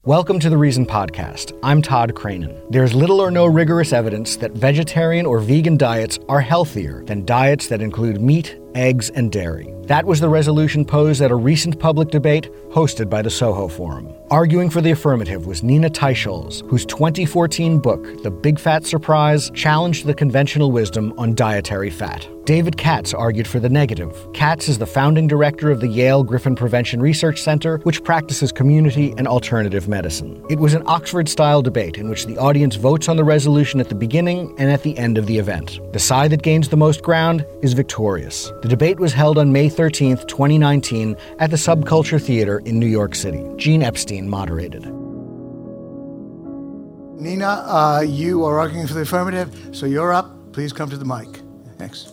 Welcome to the Reason Podcast. I'm Todd Cranen. There's little or no rigorous evidence that vegetarian or vegan diets are healthier than diets that include meat, eggs, and dairy. That was the resolution posed at a recent public debate hosted by the Soho Forum. Arguing for the affirmative was Nina Teicholz, whose 2014 book, The Big Fat Surprise, challenged the conventional wisdom on dietary fat. David Katz argued for the negative. Katz is the founding director of the Yale Griffin Prevention Research Center, which practices community and alternative medicine. It was an Oxford-style debate in which the audience votes on the resolution at the beginning and at the end of the event. The side that gains the most ground is victorious. The debate was held on May 13th, 2019 at the Subculture Theater in New York City. Gene Epstein moderated. Nina, you are arguing for the affirmative, so you're up. Please come to the mic. Thanks.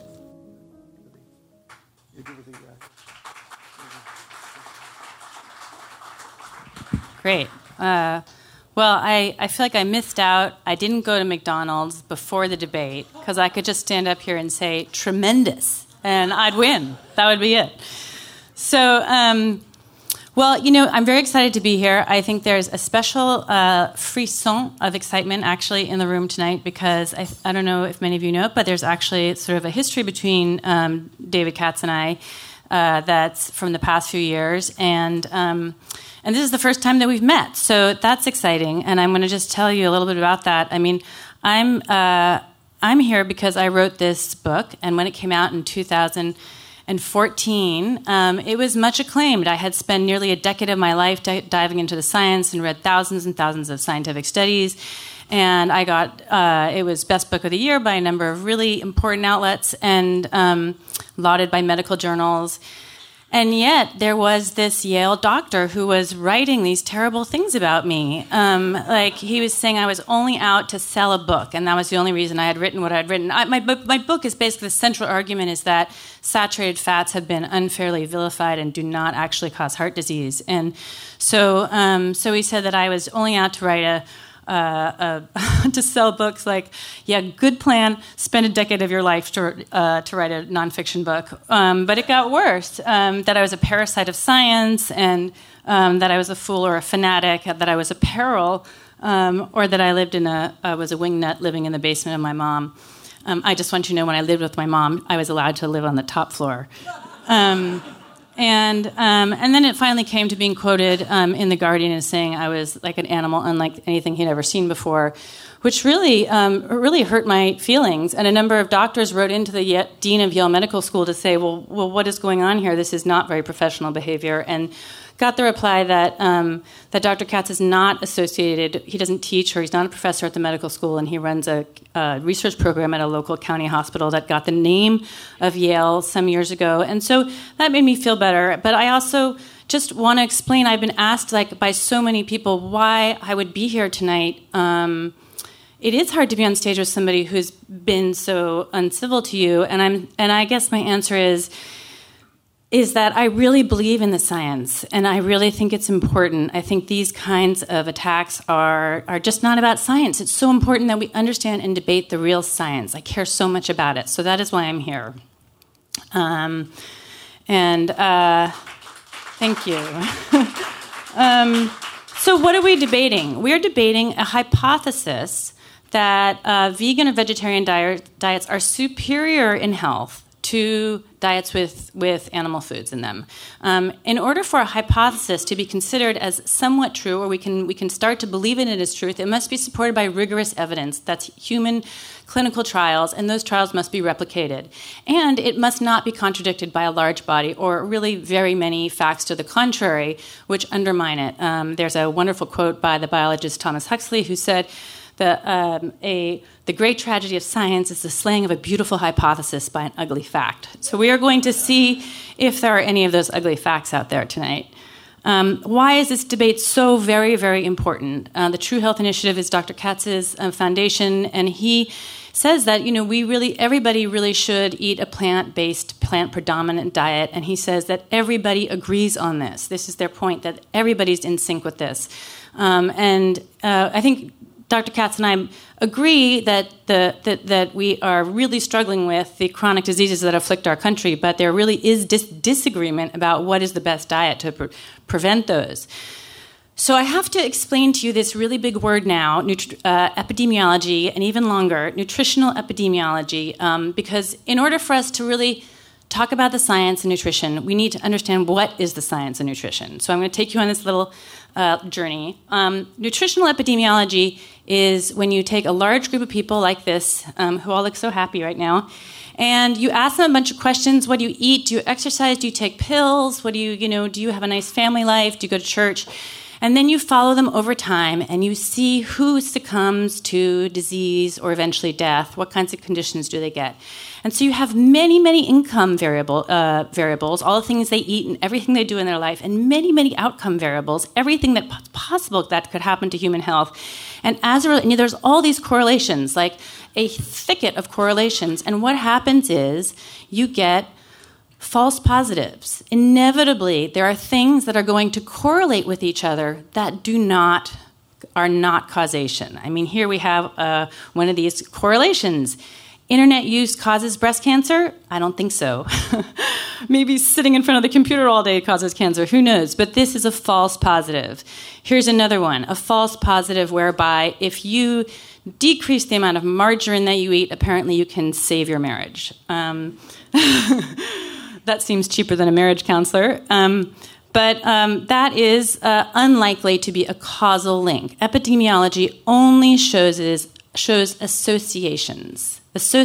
Great. Well, I feel like I missed out. I didn't go to McDonald's before the debate because I could just stand up here and say, tremendous, and I'd win. That would be it. So, well, you know, I'm very excited to be here. I think there's a special frisson of excitement actually in the room tonight because I don't know if many of you know it, but there's actually sort of a history between David Katz and I that's from the past few years, and this is the first time that we've met, so that's exciting. And I'm going to just tell you a little bit about that. I mean, I'm here because I wrote this book, and when it came out in 2014, it was much acclaimed. I had spent nearly a decade of my life diving into the science and read thousands and thousands of scientific studies. And I got, it was Best Book of the Year by a number of really important outlets and lauded by medical journals. And yet there was this Yale doctor who was writing these terrible things about me. Like he was saying I was only out to sell a book, and that was the only reason I had written what I had written. My book is basically, the central argument is that saturated fats have been unfairly vilified and do not actually cause heart disease. And so he said that I was only out to write to sell books. Like, yeah, good plan, spend a decade of your life to write a nonfiction book. But it got worse, that I was a parasite of science, and that I was a fool or a fanatic, that I was a peril, or that I was a wingnut living in the basement of my mom. I just want you to know, when I lived with my mom, I was allowed to live on the top floor. And then it finally came to being quoted in The Guardian as saying I was like an animal unlike anything he'd ever seen before, which really hurt my feelings. And a number of doctors wrote into the dean of Yale Medical School to say, well, what is going on here? This is not very professional behavior. And got the reply that that Dr. Katz is not associated. He doesn't teach, or he's not a professor at the medical school, and he runs a research program at a local county hospital that got the name of Yale some years ago. And so that made me feel better. But I also just want to explain, I've been asked by so many people why I would be here tonight. It is hard to be on stage with somebody who's been so uncivil to you, and I guess my answer is that I really believe in the science, and I really think it's important. I think these kinds of attacks are just not about science. It's so important that we understand and debate the real science. I care so much about it, so that is why I'm here. Thank you. So what are we debating? We're debating a hypothesis that vegan or vegetarian diets are superior in health to diets with animal foods in them. In order for a hypothesis to be considered as somewhat true, or we can start to believe in it as truth, it must be supported by rigorous evidence. That's human clinical trials, and those trials must be replicated. And it must not be contradicted by a large body or really very many facts to the contrary, which undermine it. There's a wonderful quote by the biologist Thomas Huxley, who said, the great tragedy of science is the slaying of a beautiful hypothesis by an ugly fact. So we are going to see if there are any of those ugly facts out there tonight. Why is this debate so very, very important? The True Health Initiative is Dr. Katz's foundation, and he says that everybody really should eat a plant-based, plant-predominant diet, and he says that everybody agrees on this. This is their point, that everybody's in sync with this. I think Dr. Katz and I agree that we are really struggling with the chronic diseases that afflict our country, but there really is disagreement about what is the best diet to prevent those. So I have to explain to you this really big word now, epidemiology, and even longer, nutritional epidemiology, because in order for us to really talk about the science of nutrition, we need to understand what is the science of nutrition. So I'm going to take you on this little journey. Nutritional epidemiology is when you take a large group of people like this, who all look so happy right now, and you ask them a bunch of questions. What do you eat? Do you exercise? Do you take pills? What do you have a nice family life? Do you go to church? And then you follow them over time, and you see who succumbs to disease or eventually death. What kinds of conditions do they get? And so you have many, many income variables, all the things they eat and everything they do in their life, and many, many outcome variables, everything that's possible that could happen to human health. And there's all these correlations, like a thicket of correlations. And what happens is you get false positives. Inevitably, there are things that are going to correlate with each other that are not causation. I mean, here we have one of these correlations. Internet use causes breast cancer? I don't think so. Maybe sitting in front of the computer all day causes cancer. Who knows? But this is a false positive. Here's another one, a false positive whereby if you decrease the amount of margarine that you eat, apparently you can save your marriage. That seems cheaper than a marriage counselor. But that is unlikely to be a causal link. Epidemiology only shows associations.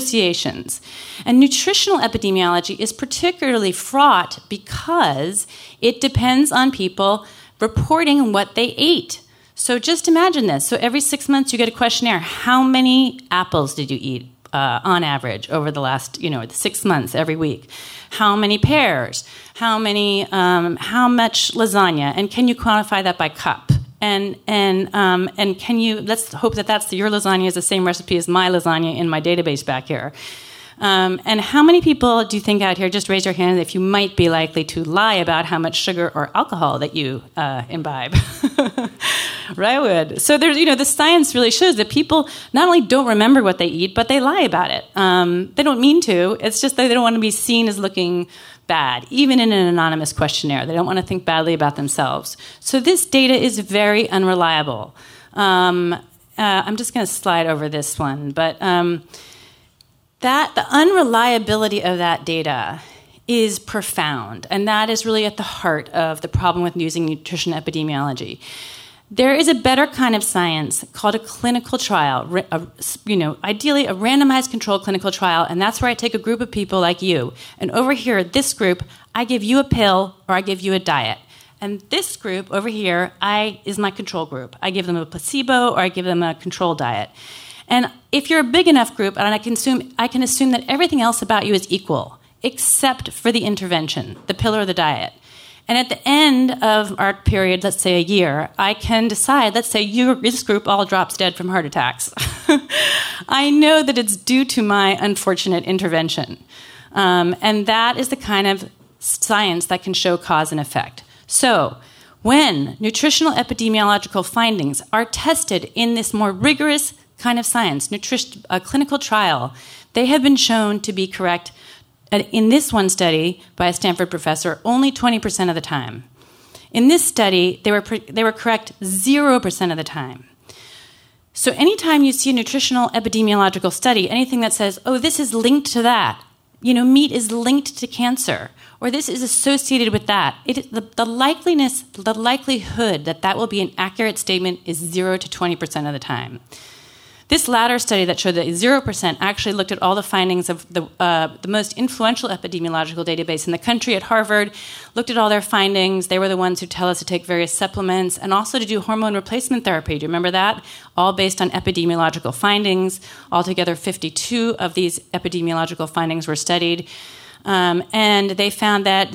And nutritional epidemiology is particularly fraught because it depends on people reporting what they ate. So just imagine this. So every 6 months you get a questionnaire. How many apples did you eat on average over the last, 6 months every week? How many pears? How much lasagna? And can you quantify that by cup? And can you? Let's hope that your lasagna is the same recipe as my lasagna in my database back here. And how many people do you think out here, just raise your hand if you might be likely to lie about how much sugar or alcohol that you imbibe? Right, would. So there's, the science really shows that people not only don't remember what they eat, but they lie about it. They don't mean to. It's just that they don't want to be seen as looking bad, even in an anonymous questionnaire. They don't want to think badly about themselves. So this data is very unreliable. I'm just going to slide over this one, but that the unreliability of that data is profound, and that is really at the heart of the problem with using nutrition epidemiology. There is a better kind of science called a clinical trial, ideally a randomized controlled clinical trial, and that's where I take a group of people like you, and over here, this group, I give you a pill or I give you a diet. And this group over here is my control group. I give them a placebo or I give them a control diet. And if you're a big enough group, and I can assume that everything else about you is equal, except for the intervention, the pill or the diet. And at the end of our period, let's say a year, I can decide, let's say this group all drops dead from heart attacks. I know that it's due to my unfortunate intervention. And that is the kind of science that can show cause and effect. So when nutritional epidemiological findings are tested in this more rigorous kind of science, a clinical trial, they have been shown to be correct. In this one study by a Stanford professor, only 20% of the time. In this study, they were correct 0% of the time. So anytime you see a nutritional epidemiological study, anything that says, oh, this is linked to that, meat is linked to cancer, or this is associated with that, the likelihood that will be an accurate statement is 0 to 20% of the time. This latter study that showed that 0% actually looked at all the findings of the most influential epidemiological database in the country at Harvard, looked at all their findings. They were the ones who tell us to take various supplements and also to do hormone replacement therapy. Do you remember that? All based on epidemiological findings. Altogether, 52 of these epidemiological findings were studied. And they found that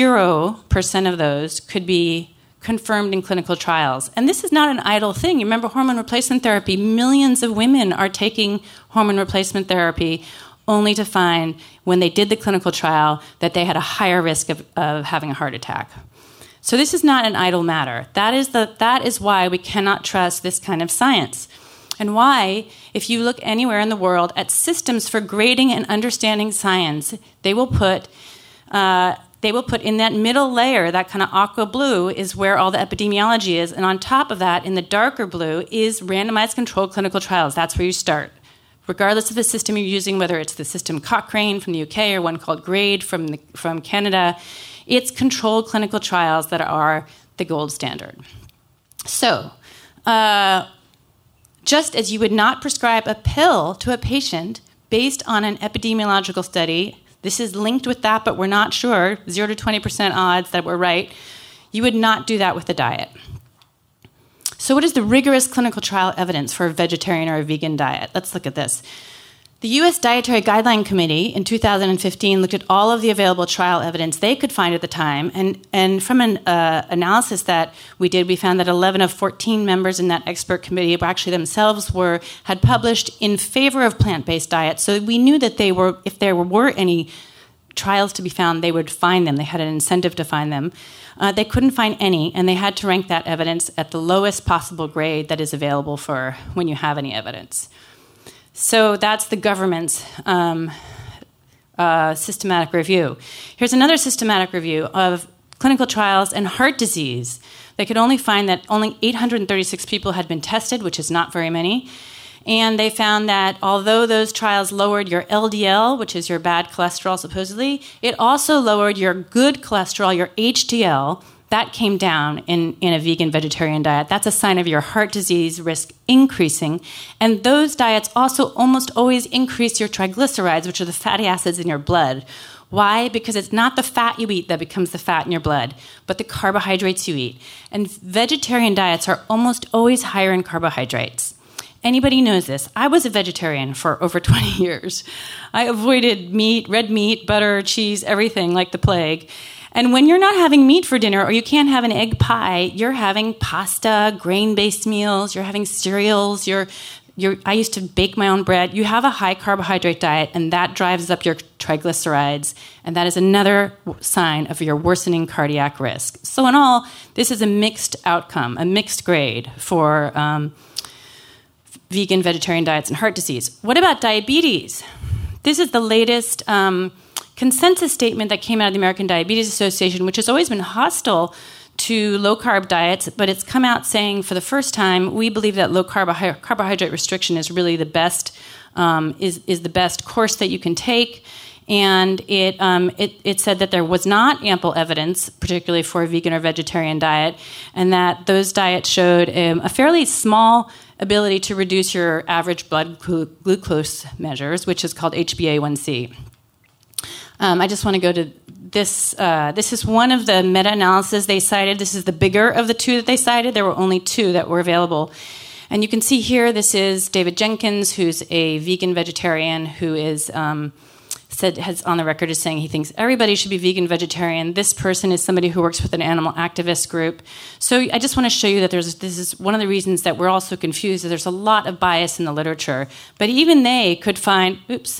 0% of those could be confirmed in clinical trials. And this is not an idle thing. You remember hormone replacement therapy? Millions of women are taking hormone replacement therapy only to find, when they did the clinical trial, that they had a higher risk of having a heart attack. So this is not an idle matter. That is why we cannot trust this kind of science. And why, if you look anywhere in the world at systems for grading and understanding science, they will put they will put in that middle layer, that kind of aqua blue, is where all the epidemiology is. And on top of that, in the darker blue, is randomized controlled clinical trials. That's where you start. Regardless of the system you're using, whether it's the system Cochrane from the UK or one called GRADE from Canada, it's controlled clinical trials that are the gold standard. So, just as you would not prescribe a pill to a patient based on an epidemiological study, this is linked with that, but we're not sure, 0 to 20% odds that we're right, you would not do that with the diet. So what is the rigorous clinical trial evidence for a vegetarian or a vegan diet? Let's look at this. The U.S. Dietary Guideline Committee in 2015 looked at all of the available trial evidence they could find at the time, and from an analysis that we did, we found that 11 of 14 members in that expert committee actually themselves had published in favor of plant-based diets. So we knew that if there were any trials to be found, they would find them. They had an incentive to find them. They couldn't find any, and they had to rank that evidence at the lowest possible grade that is available for when you have any evidence. So that's the government's systematic review. Here's another systematic review of clinical trials and heart disease. They could only find that only 836 people had been tested, which is not very many. And they found that although those trials lowered your LDL, which is your bad cholesterol supposedly, it also lowered your good cholesterol, your HDL. That came down in a vegan-vegetarian diet. That's a sign of your heart disease risk increasing. And those diets also almost always increase your triglycerides, which are the fatty acids in your blood. Why? Because it's not the fat you eat that becomes the fat in your blood, but the carbohydrates you eat. And vegetarian diets are almost always higher in carbohydrates. Anybody knows this. I was a vegetarian for over 20 years. I avoided meat, red meat, butter, cheese, everything like the plague. And when you're not having meat for dinner or you can't have an egg pie, you're having pasta, grain-based meals, you're having cereals, I used to bake my own bread. You have a high carbohydrate diet, and that drives up your triglycerides, and that is another sign of your worsening cardiac risk. So in all, this is a mixed outcome, a mixed grade for vegan, vegetarian diets and heart disease. What about diabetes? This is the latest consensus statement that came out of the American Diabetes Association, which has always been hostile to low-carb diets, but it's come out saying for the first time, we believe that low carbohydrate restriction is really the best, is the best course that you can take. And it said that there was not ample evidence, particularly for a vegan or vegetarian diet, and that those diets showed a fairly small ability to reduce your average blood glucose measures, which is called HbA1c. I just want to go to this. This is one of the meta-analyses they cited. This is the bigger of the two that they cited. There were only two that were available. And you can see here, this is David Jenkins, who's a vegan-vegetarian, who is has on the record as saying he thinks everybody should be vegan-vegetarian. This person is somebody who works with an animal activist group. So I just want to show you that this is one of the reasons that we're all so confused, is there's a lot of bias in the literature. But even they could find,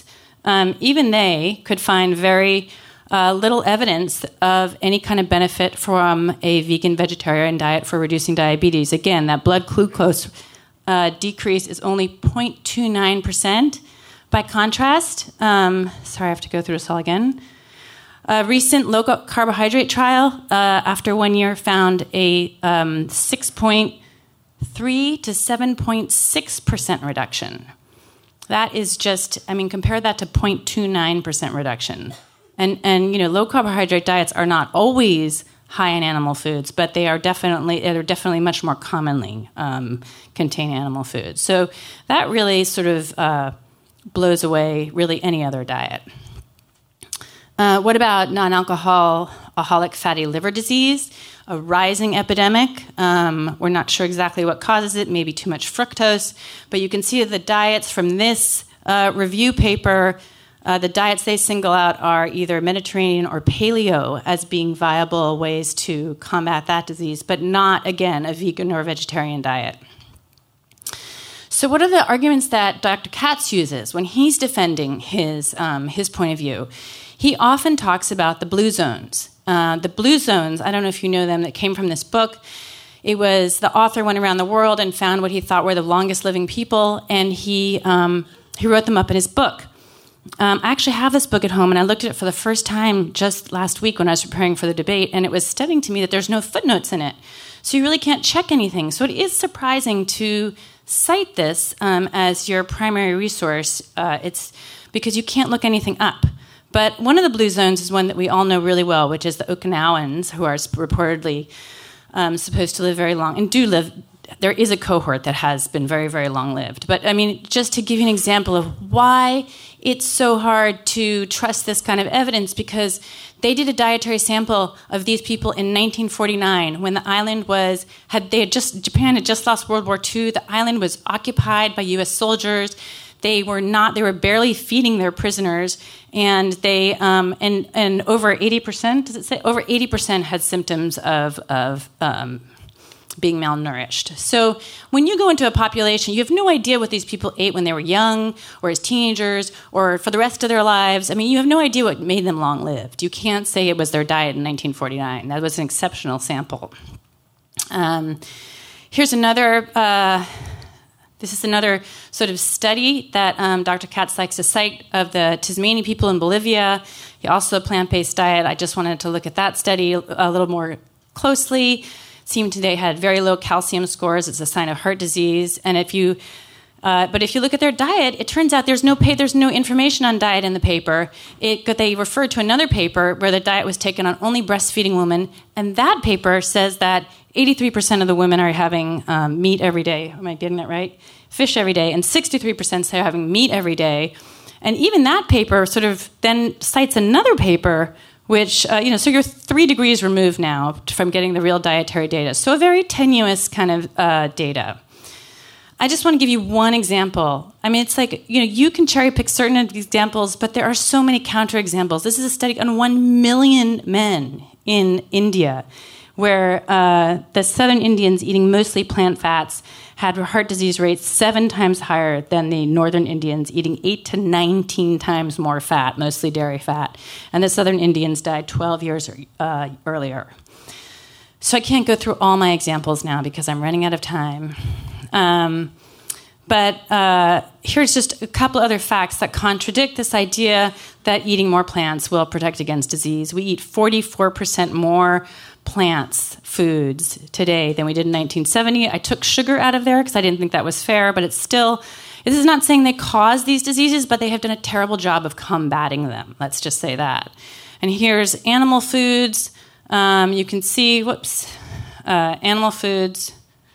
very little evidence of any kind of benefit from a vegan-vegetarian diet for reducing diabetes. Again, that blood glucose decrease is only 0.29%. By contrast, sorry, I have to go through this all again. A recent low-carbohydrate trial after 1 year found a 6.3 to 7.6% reduction. That is just, compare that to 0.29% reduction. And low carbohydrate diets are not always high in animal foods, but they're definitely much more commonly contain animal foods. So that really sort of blows away really any other diet. What about non-alcoholic fatty liver disease? A rising epidemic. We're not sure exactly what causes it, maybe too much fructose, but you can see that the diets from this review paper, the diets they single out are either Mediterranean or paleo as being viable ways to combat that disease, but not, again, a vegan or vegetarian diet. So what are the arguments that Dr. Katz uses when he's defending his point of view? He often talks about the blue zones. The blue zones, I don't know if you know them, that came from this book. It was the author went around the world and found what he thought were the longest living people, and he wrote them up in his book. I actually have this book at home, and I looked at it for the first time just last week when I was preparing for the debate, and it was stunning to me that there's no footnotes in it. So you really can't check anything. So it is surprising to cite this as your primary resource. It's because you can't look anything up. But one of the blue zones is one that we all know really well, which is the Okinawans, who are reportedly supposed to live very long, and do live. There is a cohort that has been very, very long-lived. But, I mean, just to give you an example of why it's so hard to trust this kind of evidence, because they did a dietary sample of these people in 1949 when the island Japan had just lost World War II. The island was occupied by U.S. soldiers. They were barely feeding their prisoners, and they and over 80%, does it say? Over 80% had symptoms of being malnourished. So when you go into a population, you have no idea what these people ate when they were young or as teenagers or for the rest of their lives. I mean, you have no idea what made them long-lived. You can't say it was their diet in 1949. That was an exceptional sample. Here's another... This is another sort of study that Dr. Katz likes to cite of the Tismani people in Bolivia. Also a plant-based diet. I just wanted to look at that study a little more closely. It seemed they had very low calcium scores. It's a sign of heart disease. And if you look at their diet, it turns out there's no information on diet in the paper. They referred to another paper where the diet was taken on only breastfeeding women, and that paper says that 83% of the women are having meat every day. Am I getting that right? Fish every day, and 63% say they're having meat every day. And even that paper sort of then cites another paper, which, so you're 3 degrees removed now from getting the real dietary data. So a very tenuous kind of data. I just want to give you one example. I mean, it's like, you can cherry pick certain of these examples, but there are so many counterexamples. This is a study on 1 million men in India, where the southern Indians eating mostly plant fats had heart disease rates 7 times higher than the northern Indians eating 8 to 19 times more fat, mostly dairy fat. And the southern Indians died 12 years earlier. So I can't go through all my examples now because I'm running out of time. But here's just a couple other facts that contradict this idea that eating more plants will protect against disease. We eat 44% more foods today than we did in 1970. I took sugar out of there because I didn't think that was fair, but this is not saying they cause these diseases, but they have done a terrible job of combating them. Let's just say that. And here's animal foods. You can see, animal foods,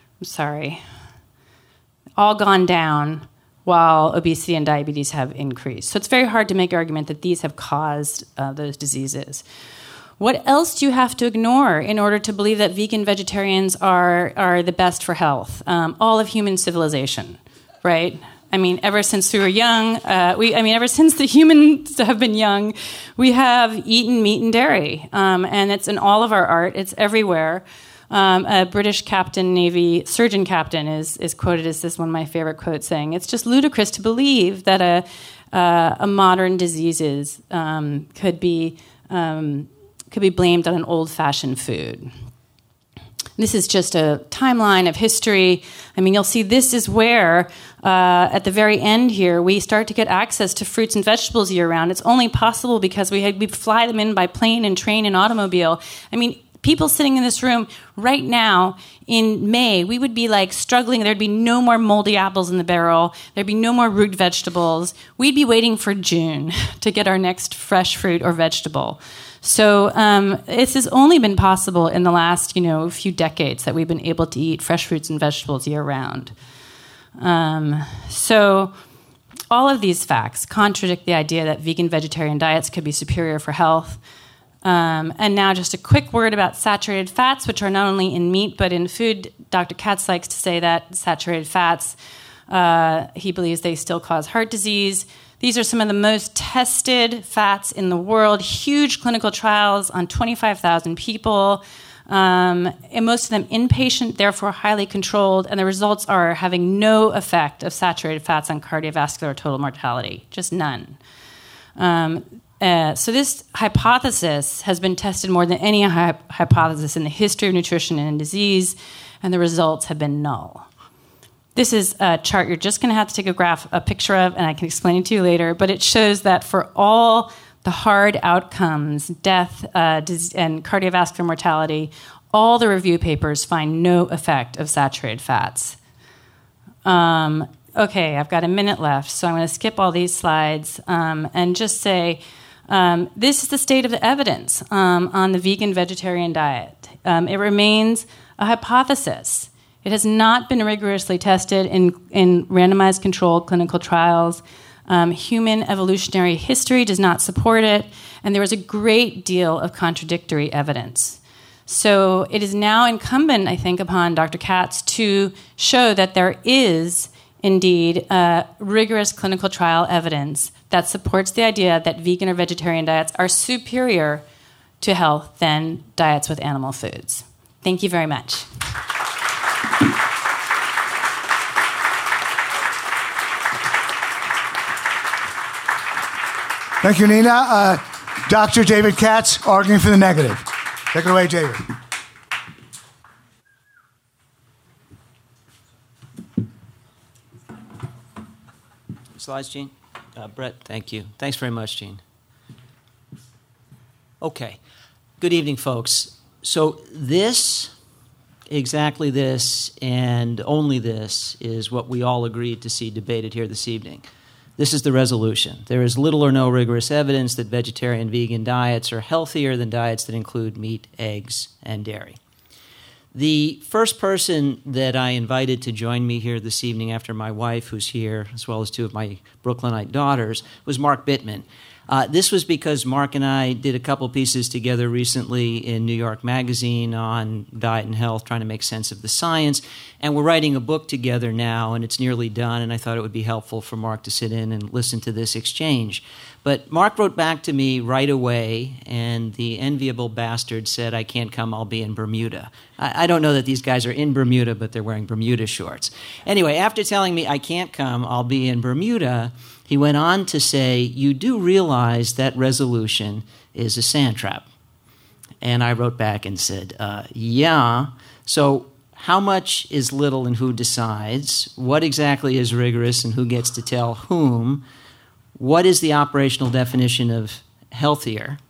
all gone down while obesity and diabetes have increased. So it's very hard to make an argument that these have caused those diseases. What else do you have to ignore in order to believe that vegan vegetarians are the best for health? All of human civilization, right? I mean, ever since we were young, ever since the humans have been young, we have eaten meat and dairy. And it's in all of our art. It's everywhere. A British Navy surgeon captain is quoted as this, one of my favorite quotes, saying, "It's just ludicrous to believe that a modern diseases could be blamed on an old-fashioned food." This is just a timeline of history. I mean, you'll see this is where, at the very end here, we start to get access to fruits and vegetables year-round. It's only possible because we fly them in by plane and train and automobile. I mean, people sitting in this room right now in May, we would be like struggling. There'd be no more moldy apples in the barrel. There'd be no more root vegetables. We'd be waiting for June to get our next fresh fruit or vegetable. So this has only been possible in the last, few decades that we've been able to eat fresh fruits and vegetables year-round. So all of these facts contradict the idea that vegan vegetarian diets could be superior for health. And now just a quick word about saturated fats, which are not only in meat but in food. Dr. Katz likes to say that saturated fats, he believes they still cause heart disease. These are some of the most tested fats in the world, huge clinical trials on 25,000 people, and most of them inpatient, therefore highly controlled, and the results are having no effect of saturated fats on cardiovascular total mortality, just none. So this hypothesis has been tested more than any hypothesis in the history of nutrition and disease, and the results have been null. This is a chart you're just going to have to take a picture of, and I can explain it to you later. But it shows that for all the hard outcomes, death and cardiovascular mortality, all the review papers find no effect of saturated fats. Okay, I've got a minute left, so I'm going to skip all these slides and just say this is the state of the evidence on the vegan-vegetarian diet. It remains a hypothesis. It has not been rigorously tested in randomized controlled clinical trials. Human evolutionary history does not support it, and there is a great deal of contradictory evidence. So it is now incumbent, I think, upon Dr. Katz to show that there is indeed rigorous clinical trial evidence that supports the idea that vegan or vegetarian diets are superior to health than diets with animal foods. Thank you very much. Thank you, Nina. Dr. David Katz, arguing for the negative. Take it away, David. Slides, Gene? Brett, thank you. Thanks very much, Gene. Okay. Good evening, folks. So exactly this, and only this, is what we all agreed to see debated here this evening. This is the resolution. There is little or no rigorous evidence that vegetarian vegan diets are healthier than diets that include meat, eggs, and dairy. The first person that I invited to join me here this evening after my wife, who's here, as well as two of my Brooklynite daughters, was Mark Bittman. This was because Mark and I did a couple pieces together recently in New York Magazine on diet and health, trying to make sense of the science. And we're writing a book together now, and it's nearly done, and I thought it would be helpful for Mark to sit in and listen to this exchange. But Mark wrote back to me right away, and the enviable bastard said, "I can't come, I'll be in Bermuda." I don't know that these guys are in Bermuda, but they're wearing Bermuda shorts. Anyway, after telling me I can't come, I'll be in Bermuda, he went on to say, "You do realize that resolution is a sand trap." And I wrote back and said, yeah. So how much is little and who decides? What exactly is rigorous and who gets to tell whom? What is the operational definition of healthier?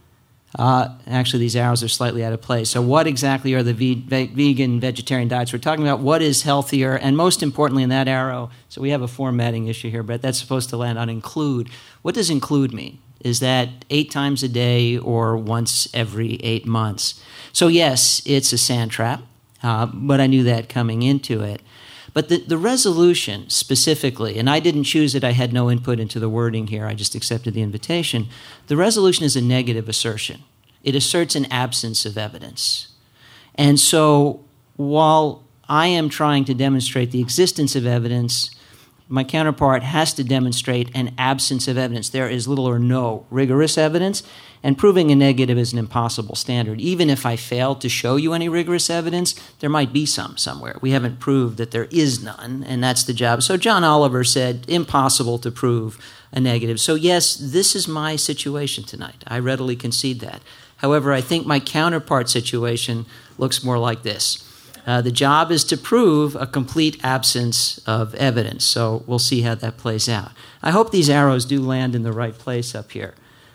Actually, these arrows are slightly out of place. So what exactly are the vegan, vegetarian diets we're talking about? What is healthier? And most importantly in that arrow, so we have a formatting issue here, but that's supposed to land on include. What does include mean? Is that 8 times a day or once every 8 months? So yes, it's a sand trap, but I knew that coming into it. But the resolution specifically, and I didn't choose it, I had no input into the wording here, I just accepted the invitation. The resolution is a negative assertion. It asserts an absence of evidence. And so while I am trying to demonstrate the existence of evidence, my counterpart has to demonstrate an absence of evidence. There is little or no rigorous evidence, and proving a negative is an impossible standard. Even if I fail to show you any rigorous evidence, there might be some somewhere. We haven't proved that there is none, and that's the job. So John Oliver said, impossible to prove a negative. So yes, this is my situation tonight. I readily concede that. However, I think my counterpart situation looks more like this. The job is to prove a complete absence of evidence, so we'll see how that plays out. I hope these arrows do land in the right place up here.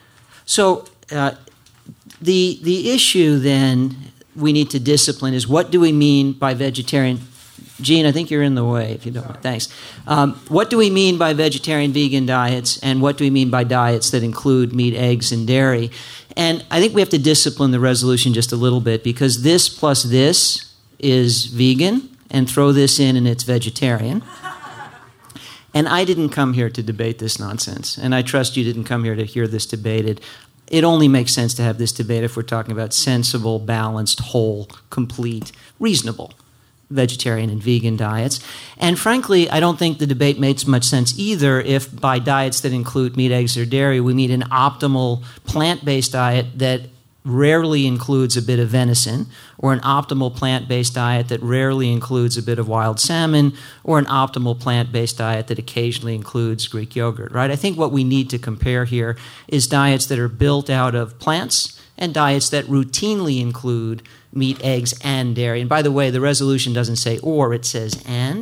So the issue then we need to discipline is, what do we mean by vegetarian? Gene, I think you're in the way, if you don't mind. Thanks. What do we mean by vegetarian vegan diets, and what do we mean by diets that include meat, eggs, and dairy? And I think we have to discipline the resolution just a little bit, because this plus this is vegan, and throw this in and it's vegetarian. And I didn't come here to debate this nonsense, and I trust you didn't come here to hear this debated. It only makes sense to have this debate if we're talking about sensible, balanced, whole, complete, reasonable vegetarian and vegan diets. And frankly, I don't think the debate makes much sense either if by diets that include meat, eggs, or dairy, we mean an optimal plant-based diet that rarely includes a bit of venison, or an optimal plant-based diet that rarely includes a bit of wild salmon, or an optimal plant-based diet that occasionally includes Greek yogurt, right? I think what we need to compare here is diets that are built out of plants and diets that routinely include meat, eggs, and dairy. And by the way, the resolution doesn't say or, it says and.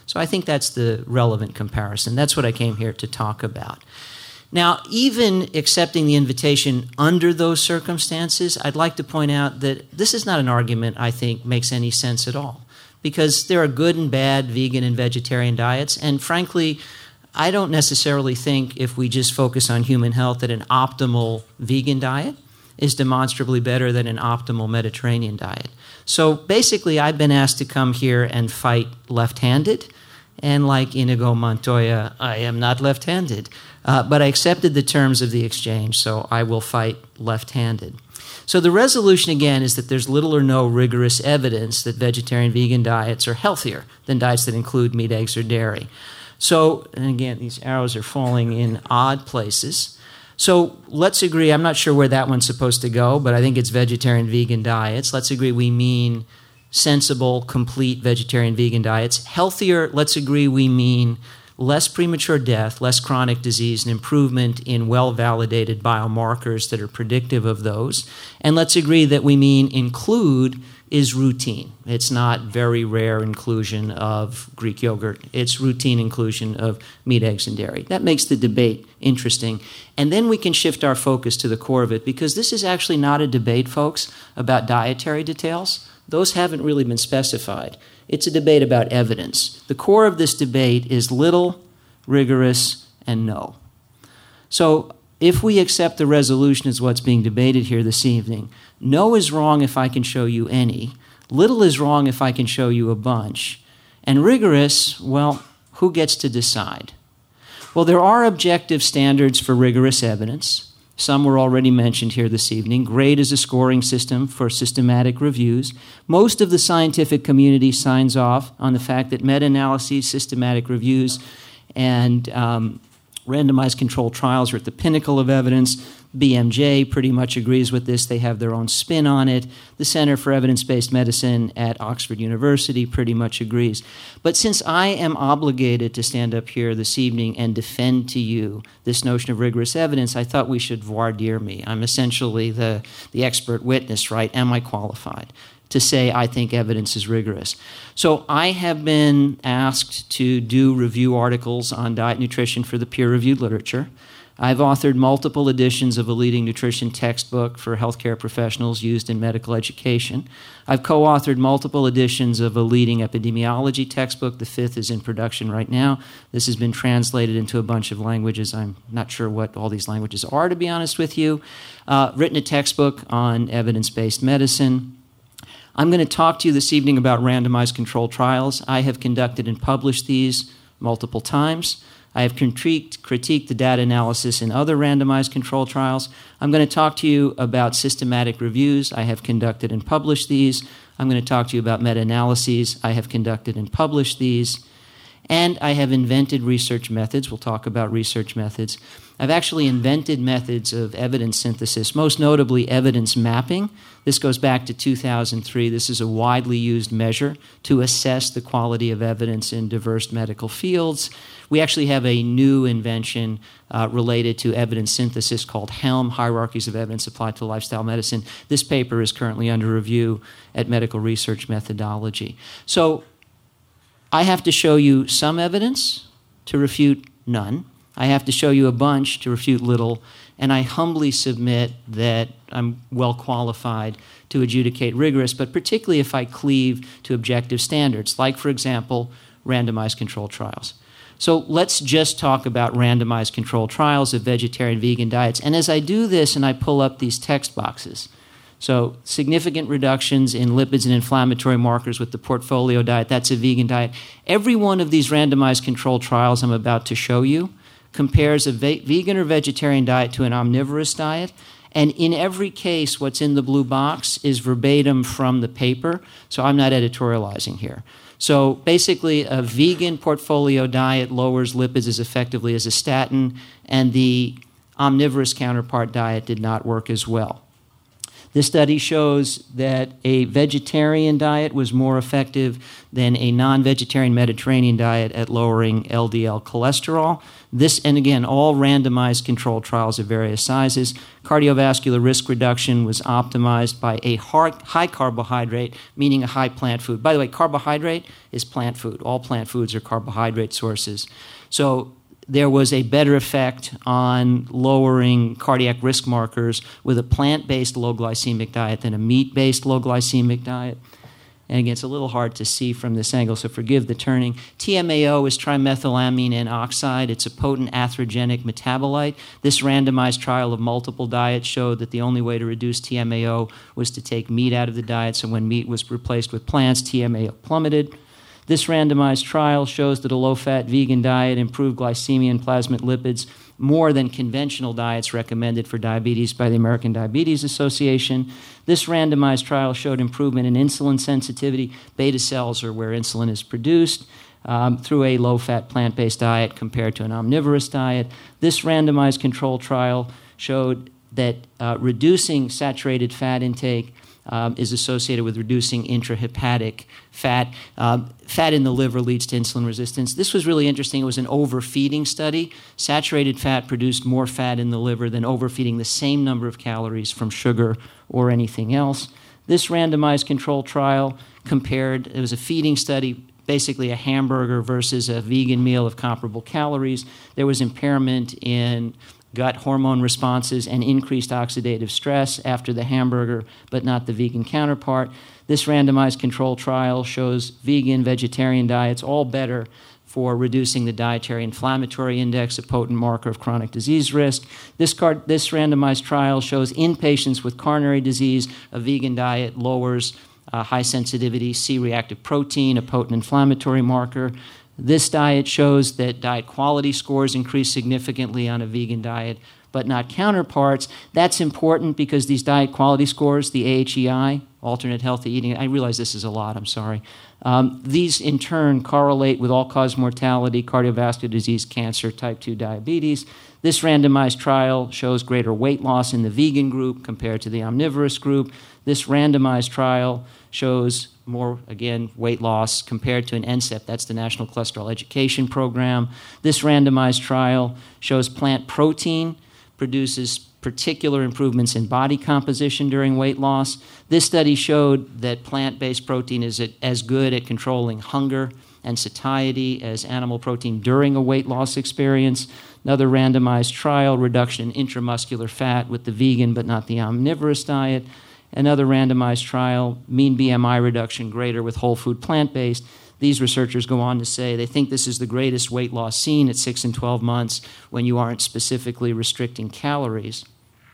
So I think that's the relevant comparison. That's what I came here to talk about. Now, even accepting the invitation under those circumstances, I'd like to point out that this is not an argument I think makes any sense at all, because there are good and bad vegan and vegetarian diets, and frankly, I don't necessarily think if we just focus on human health that an optimal vegan diet is demonstrably better than an optimal Mediterranean diet. So basically, I've been asked to come here and fight left-handed, and like Inigo Montoya, I am not left-handed. But I accepted the terms of the exchange, so I will fight left-handed. So the resolution, again, is that there's little or no rigorous evidence that vegetarian vegan diets are healthier than diets that include meat, eggs, or dairy. So, and again, these arrows are falling in odd places. So let's agree, I'm not sure where that one's supposed to go, but I think it's vegetarian vegan diets. Let's agree we mean sensible, complete vegetarian vegan diets. Healthier, let's agree we mean less premature death, less chronic disease, and improvement in well-validated biomarkers that are predictive of those. And let's agree that we mean include is routine. It's not very rare inclusion of Greek yogurt. It's routine inclusion of meat, eggs, and dairy. That makes the debate interesting. And then we can shift our focus to the core of it, because this is actually not a debate, folks, about dietary details. Those haven't really been specified. It's a debate about evidence. The core of this debate is little, rigorous, and no. So if we accept the resolution as what's being debated here this evening, no is wrong if I can show you any, little is wrong if I can show you a bunch, and rigorous, well, who gets to decide? Well, there are objective standards for rigorous evidence. Some were already mentioned here this evening. GRADE is a scoring system for systematic reviews. Most of the scientific community signs off on the fact that meta-analyses, systematic reviews, and randomized controlled trials are at the pinnacle of evidence. BMJ pretty much agrees with this. They have their own spin on it. The Center for Evidence-Based Medicine at Oxford University pretty much agrees. But since I am obligated to stand up here this evening and defend to you this notion of rigorous evidence, I thought we should voir dire me. I'm essentially the expert witness, right? Am I qualified to say I think evidence is rigorous? So I have been asked to do review articles on diet and nutrition for the peer-reviewed literature. I've authored multiple editions of a leading nutrition textbook for healthcare professionals used in medical education. I've co-authored multiple editions of a leading epidemiology textbook. The fifth is in production right now. This has been translated into a bunch of languages. I'm not sure what all these languages are, to be honest with you. Written a textbook on evidence-based medicine. I'm going to talk to you this evening about randomized controlled trials. I have conducted and published these multiple times. I have critiqued the data analysis in other randomized controlled trials. I'm going to talk to you about systematic reviews. I have conducted and published these. I'm going to talk to you about meta-analyses. I have conducted and published these. And I have invented research methods. We'll talk about research methods. I've actually invented methods of evidence synthesis, most notably evidence mapping. This goes back to 2003. This is a widely used measure to assess the quality of evidence in diverse medical fields. We actually have a new invention related to evidence synthesis called HELM, Hierarchies of Evidence Applied to Lifestyle Medicine. This paper is currently under review at Medical Research Methodology. So I have to show you some evidence to refute none. I have to show you a bunch to refute little, and I humbly submit that I'm well qualified to adjudicate rigorous, but particularly if I cleave to objective standards, like, for example, randomized controlled trials. So let's just talk about randomized controlled trials of vegetarian vegan diets. And as I do this and I pull up these text boxes, so significant reductions in lipids and inflammatory markers with the portfolio diet, that's a vegan diet. Every one of these randomized controlled trials I'm about to show you compares a vegan or vegetarian diet to an omnivorous diet. And in every case, what's in the blue box is verbatim from the paper, so I'm not editorializing here. So basically, a vegan portfolio diet lowers lipids as effectively as a statin, and the omnivorous counterpart diet did not work as well. This study shows that a vegetarian diet was more effective than a non-vegetarian Mediterranean diet at lowering LDL cholesterol. This, and again, all randomized controlled trials of various sizes. Cardiovascular risk reduction was optimized by a high carbohydrate, meaning a high plant food. By the way, carbohydrate is plant food. All plant foods are carbohydrate sources. So there was a better effect on lowering cardiac risk markers with a plant-based low glycemic diet than a meat-based low glycemic diet. And again, it's a little hard to see from this angle, so forgive the turning. TMAO is trimethylamine N oxide. It's a potent atherogenic metabolite. This randomized trial of multiple diets showed that the only way to reduce TMAO was to take meat out of the diet, so when meat was replaced with plants, TMAO plummeted. This randomized trial shows that a low-fat vegan diet improved glycemia and plasma lipids more than conventional diets recommended for diabetes by the American Diabetes Association. This randomized trial showed improvement in insulin sensitivity. Beta cells are where insulin is produced through a low-fat plant-based diet compared to an omnivorous diet. This randomized control trial showed that reducing saturated fat intake is associated with reducing intrahepatic fat. Fat in the liver leads to insulin resistance. This was really interesting. It was an overfeeding study. Saturated fat produced more fat in the liver than overfeeding the same number of calories from sugar or anything else. This randomized control trial compared, it was a feeding study, basically a hamburger versus a vegan meal of comparable calories. There was impairment in gut hormone responses and increased oxidative stress after the hamburger, but not the vegan counterpart. This randomized control trial shows vegan, vegetarian diets all better for reducing the dietary inflammatory index, a potent marker of chronic disease risk. This randomized trial shows in patients with coronary disease, a vegan diet lowers high sensitivity C-reactive protein, a potent inflammatory marker. This diet shows that diet quality scores increase significantly on a vegan diet, but not counterparts. That's important because these diet quality scores, the AHEI, alternate healthy eating, I realize this is a lot, I'm sorry. These in turn correlate with all-cause mortality, cardiovascular disease, cancer, type 2 diabetes. This randomized trial shows greater weight loss in the vegan group compared to the omnivorous group. This randomized trial shows more, again, weight loss compared to an NCEP, that's the National Cholesterol Education Program. This randomized trial shows plant protein produces particular improvements in body composition during weight loss. This study showed that plant-based protein is as good at controlling hunger and satiety as animal protein during a weight loss experience. Another randomized trial, reduction in intramuscular fat with the vegan but not the omnivorous diet. Another randomized trial, mean BMI reduction greater with whole food plant-based. These researchers go on to say they think this is the greatest weight loss seen at 6 and 12 months when you aren't specifically restricting calories.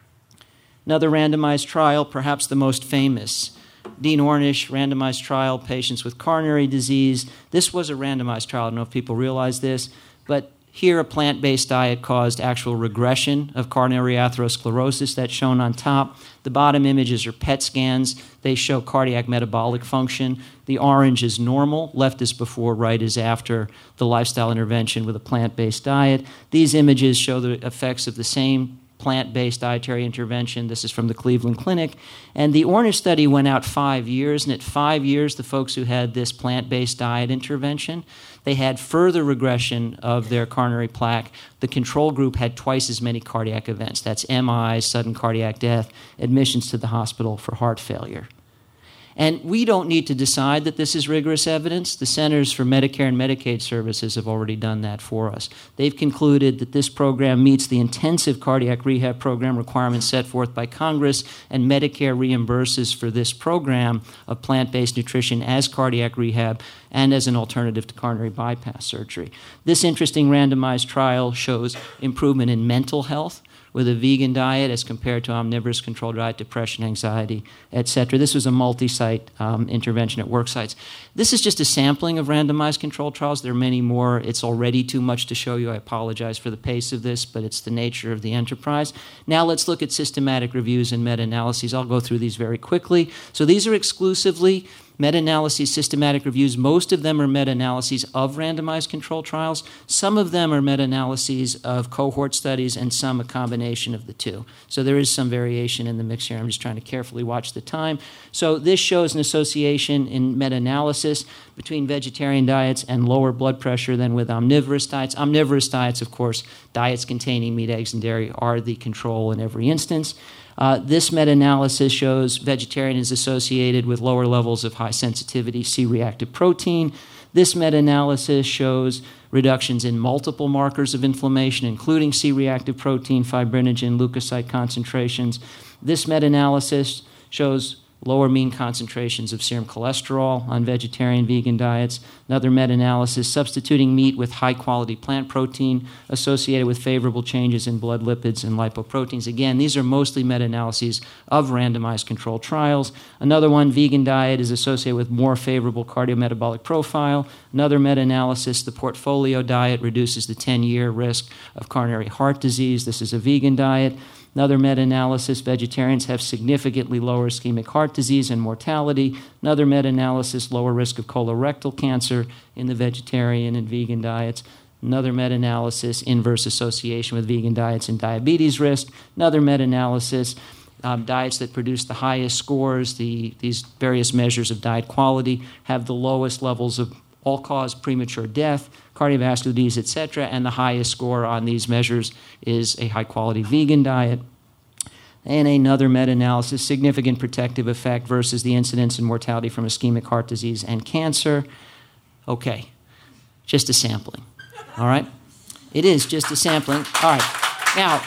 Another randomized trial, perhaps the most famous, Dean Ornish randomized trial, patients with coronary disease. This was a randomized trial. I don't know if people realize this, but here a plant-based diet caused actual regression of coronary atherosclerosis. That's shown on top. The bottom images are PET scans. They show cardiac metabolic function. The orange is normal. Left is before, right is after the lifestyle intervention with a plant-based diet. These images show the effects of the same plant-based dietary intervention. This is from the Cleveland Clinic. And the Ornish study went out 5 years, and at 5 years, the folks who had this plant-based diet intervention, they had further regression of their coronary plaque. The control group had twice as many cardiac events. That's MI, sudden cardiac death, admissions to the hospital for heart failure. And we don't need to decide that this is rigorous evidence. The Centers for Medicare and Medicaid Services have already done that for us. They've concluded that this program meets the intensive cardiac rehab program requirements set forth by Congress, and Medicare reimburses for this program of plant-based nutrition as cardiac rehab and as an alternative to coronary bypass surgery. This interesting randomized trial shows improvement in mental health with a vegan diet as compared to omnivorous controlled diet, depression, anxiety, etc. This was a multi-site intervention at work sites. This is just a sampling of randomized controlled trials. There are many more. It's already too much to show you. I apologize for the pace of this, but it's the nature of the enterprise. Now let's look at systematic reviews and meta-analyses. I'll go through these very quickly. So these are exclusively meta-analyses, systematic reviews. Most of them are meta-analyses of randomized controlled trials. Some of them are meta-analyses of cohort studies, and some a combination of the two. So there is some variation in the mix here. I'm just trying to carefully watch the time. So this shows an association in meta-analysis between vegetarian diets and lower blood pressure than with omnivorous diets. Omnivorous diets, of course, diets containing meat, eggs, and dairy are the control in every instance. This meta-analysis shows vegetarian is associated with lower levels of high sensitivity C-reactive protein. This meta-analysis shows reductions in multiple markers of inflammation, including C-reactive protein, fibrinogen, leukocyte concentrations. This meta-analysis shows lower mean concentrations of serum cholesterol on vegetarian vegan diets. Another meta-analysis, substituting meat with high-quality plant protein associated with favorable changes in blood lipids and lipoproteins. Again, these are mostly meta-analyses of randomized controlled trials. Another one, vegan diet is associated with more favorable cardiometabolic profile. Another meta-analysis, the portfolio diet reduces the 10-year risk of coronary heart disease. This is a vegan diet. Another meta-analysis, vegetarians have significantly lower ischemic heart disease and mortality. Another meta-analysis, lower risk of colorectal cancer in the vegetarian and vegan diets. Another meta-analysis, inverse association with vegan diets and diabetes risk. Another meta-analysis, diets that produce the highest scores, these various measures of diet quality, have the lowest levels of all-cause premature death, cardiovascular disease, etc., and the highest score on these measures is a high-quality vegan diet. And another meta-analysis, significant protective effect versus the incidence and mortality from ischemic heart disease and cancer. Okay, just a sampling, all right? It is just a sampling. All right, now,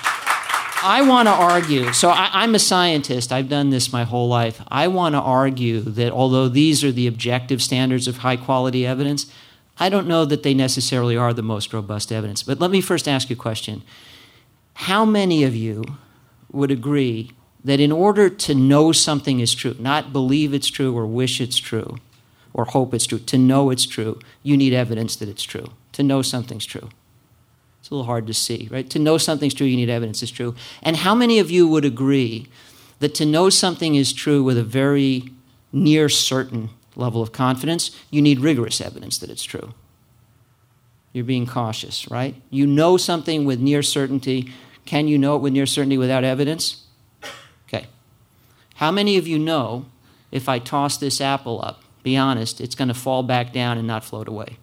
I want to argue, so I'm a scientist, I've done this my whole life. I want to argue that although these are the objective standards of high-quality evidence, I don't know that they necessarily are the most robust evidence. But let me first ask you a question. How many of you would agree that in order to know something is true, not believe it's true or wish it's true or hope it's true, to know it's true, you need evidence that it's true, to know something's true? It's a little hard to see, right? To know something's true, you need evidence it's true. And how many of you would agree that to know something is true with a very near certain level of confidence, you need rigorous evidence that it's true? You're being cautious, right? You know something with near certainty. Can you know it with near certainty without evidence? Okay. How many of you know if I toss this apple up, be honest, it's going to fall back down and not float away?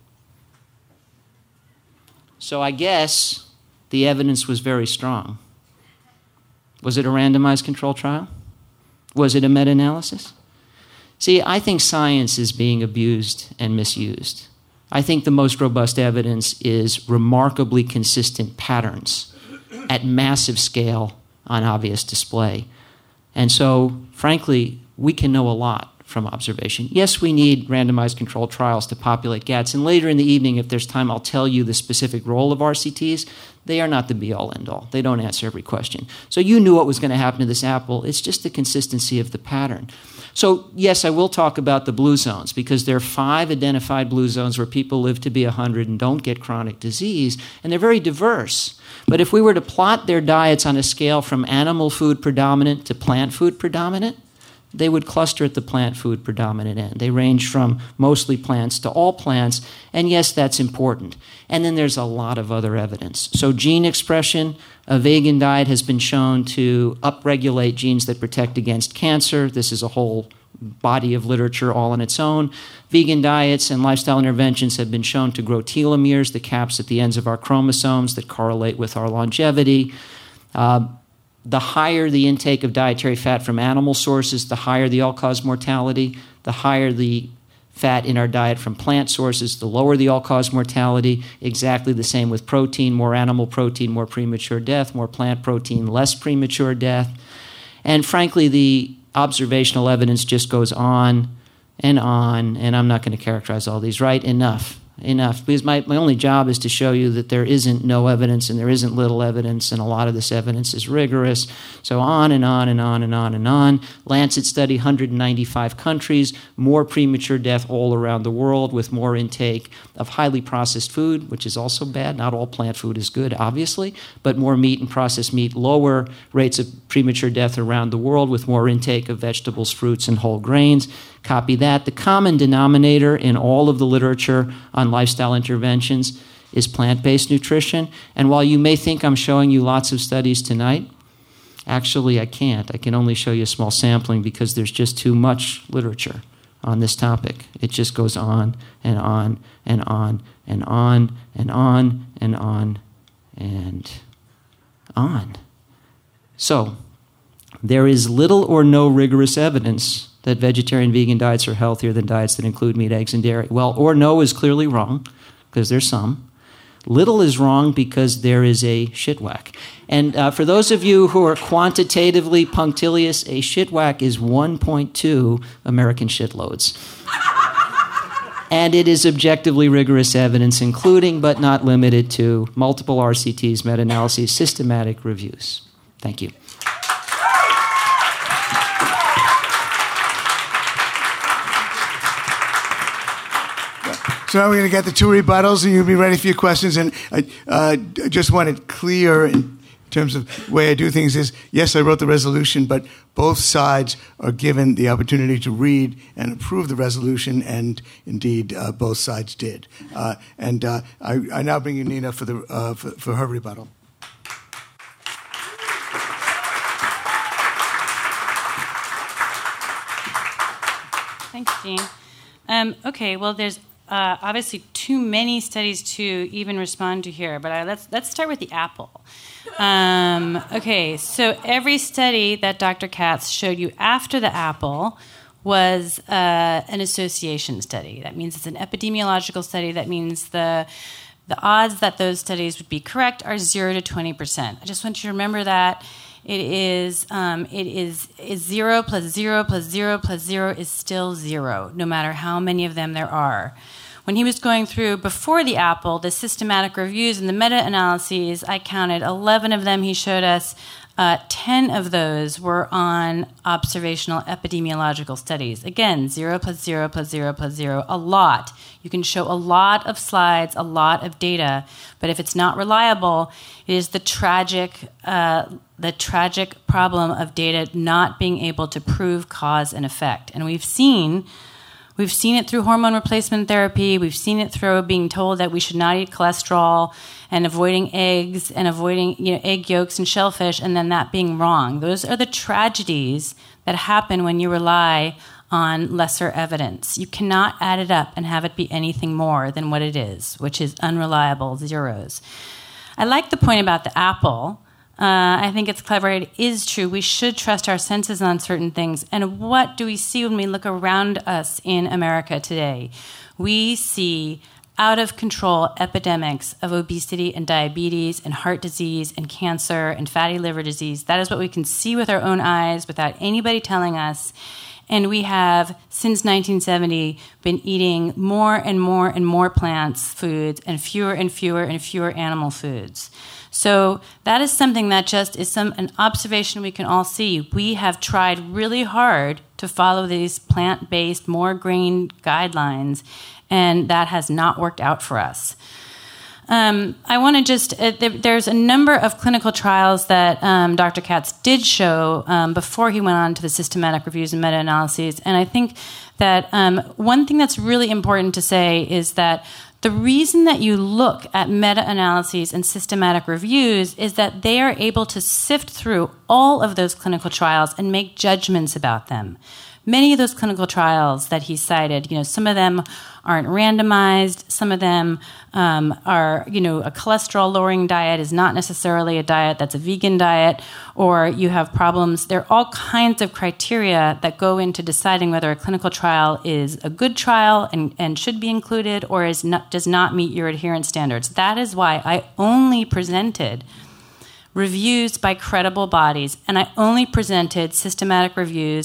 So I guess the evidence was very strong. Was it a randomized controlled trial? Was it a meta-analysis? See, I think science is being abused and misused. I think the most robust evidence is remarkably consistent patterns at massive scale on obvious display. And so, frankly, we can know a lot from observation. Yes, we need randomized controlled trials to populate GATs. And later in the evening, if there's time, I'll tell you the specific role of RCTs. They are not the be-all, end-all. They don't answer every question. So you knew what was going to happen to this apple. It's just the consistency of the pattern. So, yes, I will talk about the blue zones, because there are 5 identified blue zones where people live to be 100 and don't get chronic disease, and they're very diverse. But if we were to plot their diets on a scale from animal food predominant to plant food predominant, they would cluster at the plant food predominant end. They range from mostly plants to all plants, and yes, that's important. And then there's a lot of other evidence. So gene expression, a vegan diet has been shown to upregulate genes that protect against cancer. This is a whole body of literature all on its own. Vegan diets and lifestyle interventions have been shown to grow telomeres, the caps at the ends of our chromosomes that correlate with our longevity. The higher the intake of dietary fat from animal sources, the higher the all-cause mortality. The higher the fat in our diet from plant sources, the lower the all-cause mortality. Exactly the same with protein. More animal protein, more premature death. More plant protein, less premature death. And frankly, the observational evidence just goes on, and I'm not going to characterize all these, right? Enough. enough, because my only job is to show you that there isn't no evidence and there isn't little evidence, and a lot of this evidence is rigorous. So on and on and on and on and on. Lancet study, 195 countries, more premature death all around the world with more intake of highly processed food, which is also bad. Not all plant food is good, obviously, but more meat and processed meat, lower rates of premature death around the world with more intake of vegetables, fruits, and whole grains. Copy that. The common denominator in all of the literature on lifestyle interventions is plant-based nutrition. And while you may think I'm showing you lots of studies tonight, actually I can't. I can only show you a small sampling because there's just too much literature on this topic. It just goes on and on and on and on and on and on and on. So, there is little or no rigorous evidence that vegetarian vegan diets are healthier than diets that include meat, eggs, and dairy. Well, or no is clearly wrong, because there's some. Little is wrong because there is a shit whack. And for those of you who are quantitatively punctilious, a shit whack is 1.2 American shitloads. And it is objectively rigorous evidence, including but not limited to multiple RCTs, meta-analyses, systematic reviews. Thank you. So now we're going to get the two rebuttals, and you'll be ready for your questions. And I just want it clear in terms of the way I do things is, yes, I wrote the resolution, but both sides are given the opportunity to read and approve the resolution, and indeed both sides did. I now bring you Nina for her rebuttal. Thanks, Gene. Okay, well, there's obviously too many studies to even respond to here, but let's start with the apple. Okay, so every study that Dr. Katz showed you after the apple was an association study. That means it's an epidemiological study. That means the odds that those studies would be correct are 0 to 20%. I just want you to remember that. It is 0 plus 0 plus 0 plus 0 is still 0, no matter how many of them there are. When he was going through, before the apple, the systematic reviews and the meta-analyses, I counted 11 of them he showed us. 10 of those were on observational epidemiological studies. Again, 0 plus 0 plus 0 plus 0, a lot. You can show a lot of slides, a lot of data, but if it's not reliable, it is the tragic problem of data not being able to prove cause and effect. And we've seen it through hormone replacement therapy. We've seen it through being told that we should not eat cholesterol and avoiding eggs and avoiding egg yolks and shellfish, and then that being wrong. Those are the tragedies that happen when you rely on lesser evidence. You cannot add it up and have it be anything more than what it is, which is unreliable zeros. I like the point about the apple. I think it's clever. It is true. We should trust our senses on certain things. And what do we see when we look around us in America today? We see out-of-control epidemics of obesity and diabetes and heart disease and cancer and fatty liver disease. That is what we can see with our own eyes without anybody telling us. And we have, since 1970, been eating more and more and more plants foods and fewer and fewer and fewer animal foods. So that is something that just is an observation we can all see. We have tried really hard to follow these plant-based, more grain guidelines, and that has not worked out for us. I want to just, there's a number of clinical trials that Dr. Katz did show before he went on to the systematic reviews and meta-analyses. And I think that one thing that's really important to say is that the reason that you look at meta-analyses and systematic reviews is that they are able to sift through all of those clinical trials and make judgments about them. Many of those clinical trials that he cited, some of them aren't randomized. Some of them are, a cholesterol-lowering diet is not necessarily a diet that's a vegan diet, or you have problems. There are all kinds of criteria that go into deciding whether a clinical trial is a good trial and should be included or does not meet your adherence standards. That is why I only presented reviews by credible bodies, and I only presented systematic reviews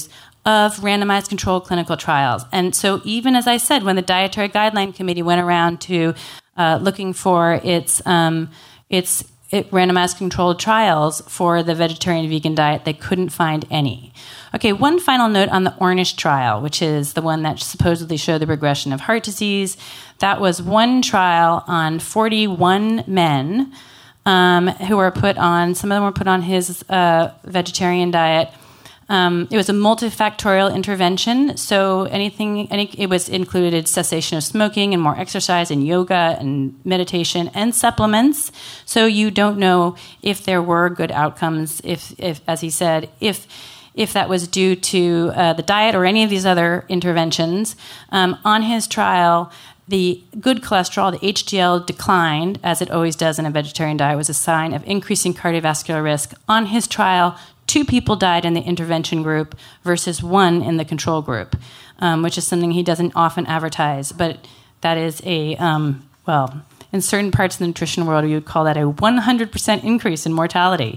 of randomized controlled clinical trials. And so even as I said, when the Dietary Guideline Committee went around to looking for its randomized controlled trials for the vegetarian vegan diet, they couldn't find any. Okay, one final note on the Ornish trial, which is the one that supposedly showed the progression of heart disease. That was one trial on 41 men who were put on, some of them were put on his vegetarian diet. It was a multifactorial intervention, so it was included cessation of smoking and more exercise and yoga and meditation and supplements. So you don't know if there were good outcomes, if as he said, if that was due to the diet or any of these other interventions. On his trial, the good cholesterol, the HDL, declined, as it always does in a vegetarian diet, was a sign of increasing cardiovascular risk. On his trial, 2 people died in the intervention group versus 1 in the control group, which is something he doesn't often advertise. But that is in certain parts of the nutrition world, you would call that a 100% increase in mortality.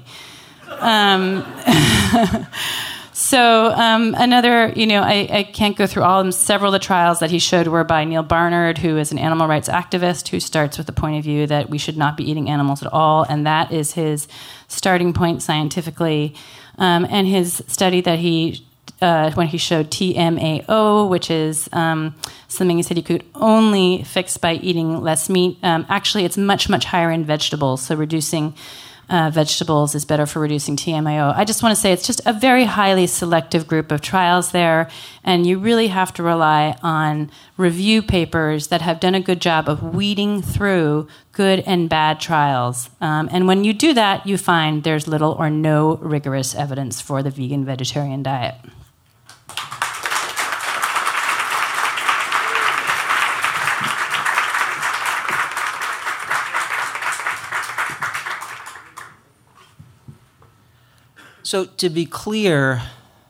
So another, I can't go through all of them. Several of the trials that he showed were by Neil Barnard, who is an animal rights activist who starts with the point of view that we should not be eating animals at all, and that is his starting point scientifically. And his study that when he showed TMAO, which is something he said you could only fix by eating less meat. Actually, it's much, much higher in vegetables, so reducing vegetables is better for reducing TMAO. I just want to say it's just a very highly selective group of trials there, and you really have to rely on review papers that have done a good job of weeding through good and bad trials. And when you do that, you find there's little or no rigorous evidence for the vegan-vegetarian diet. So to be clear,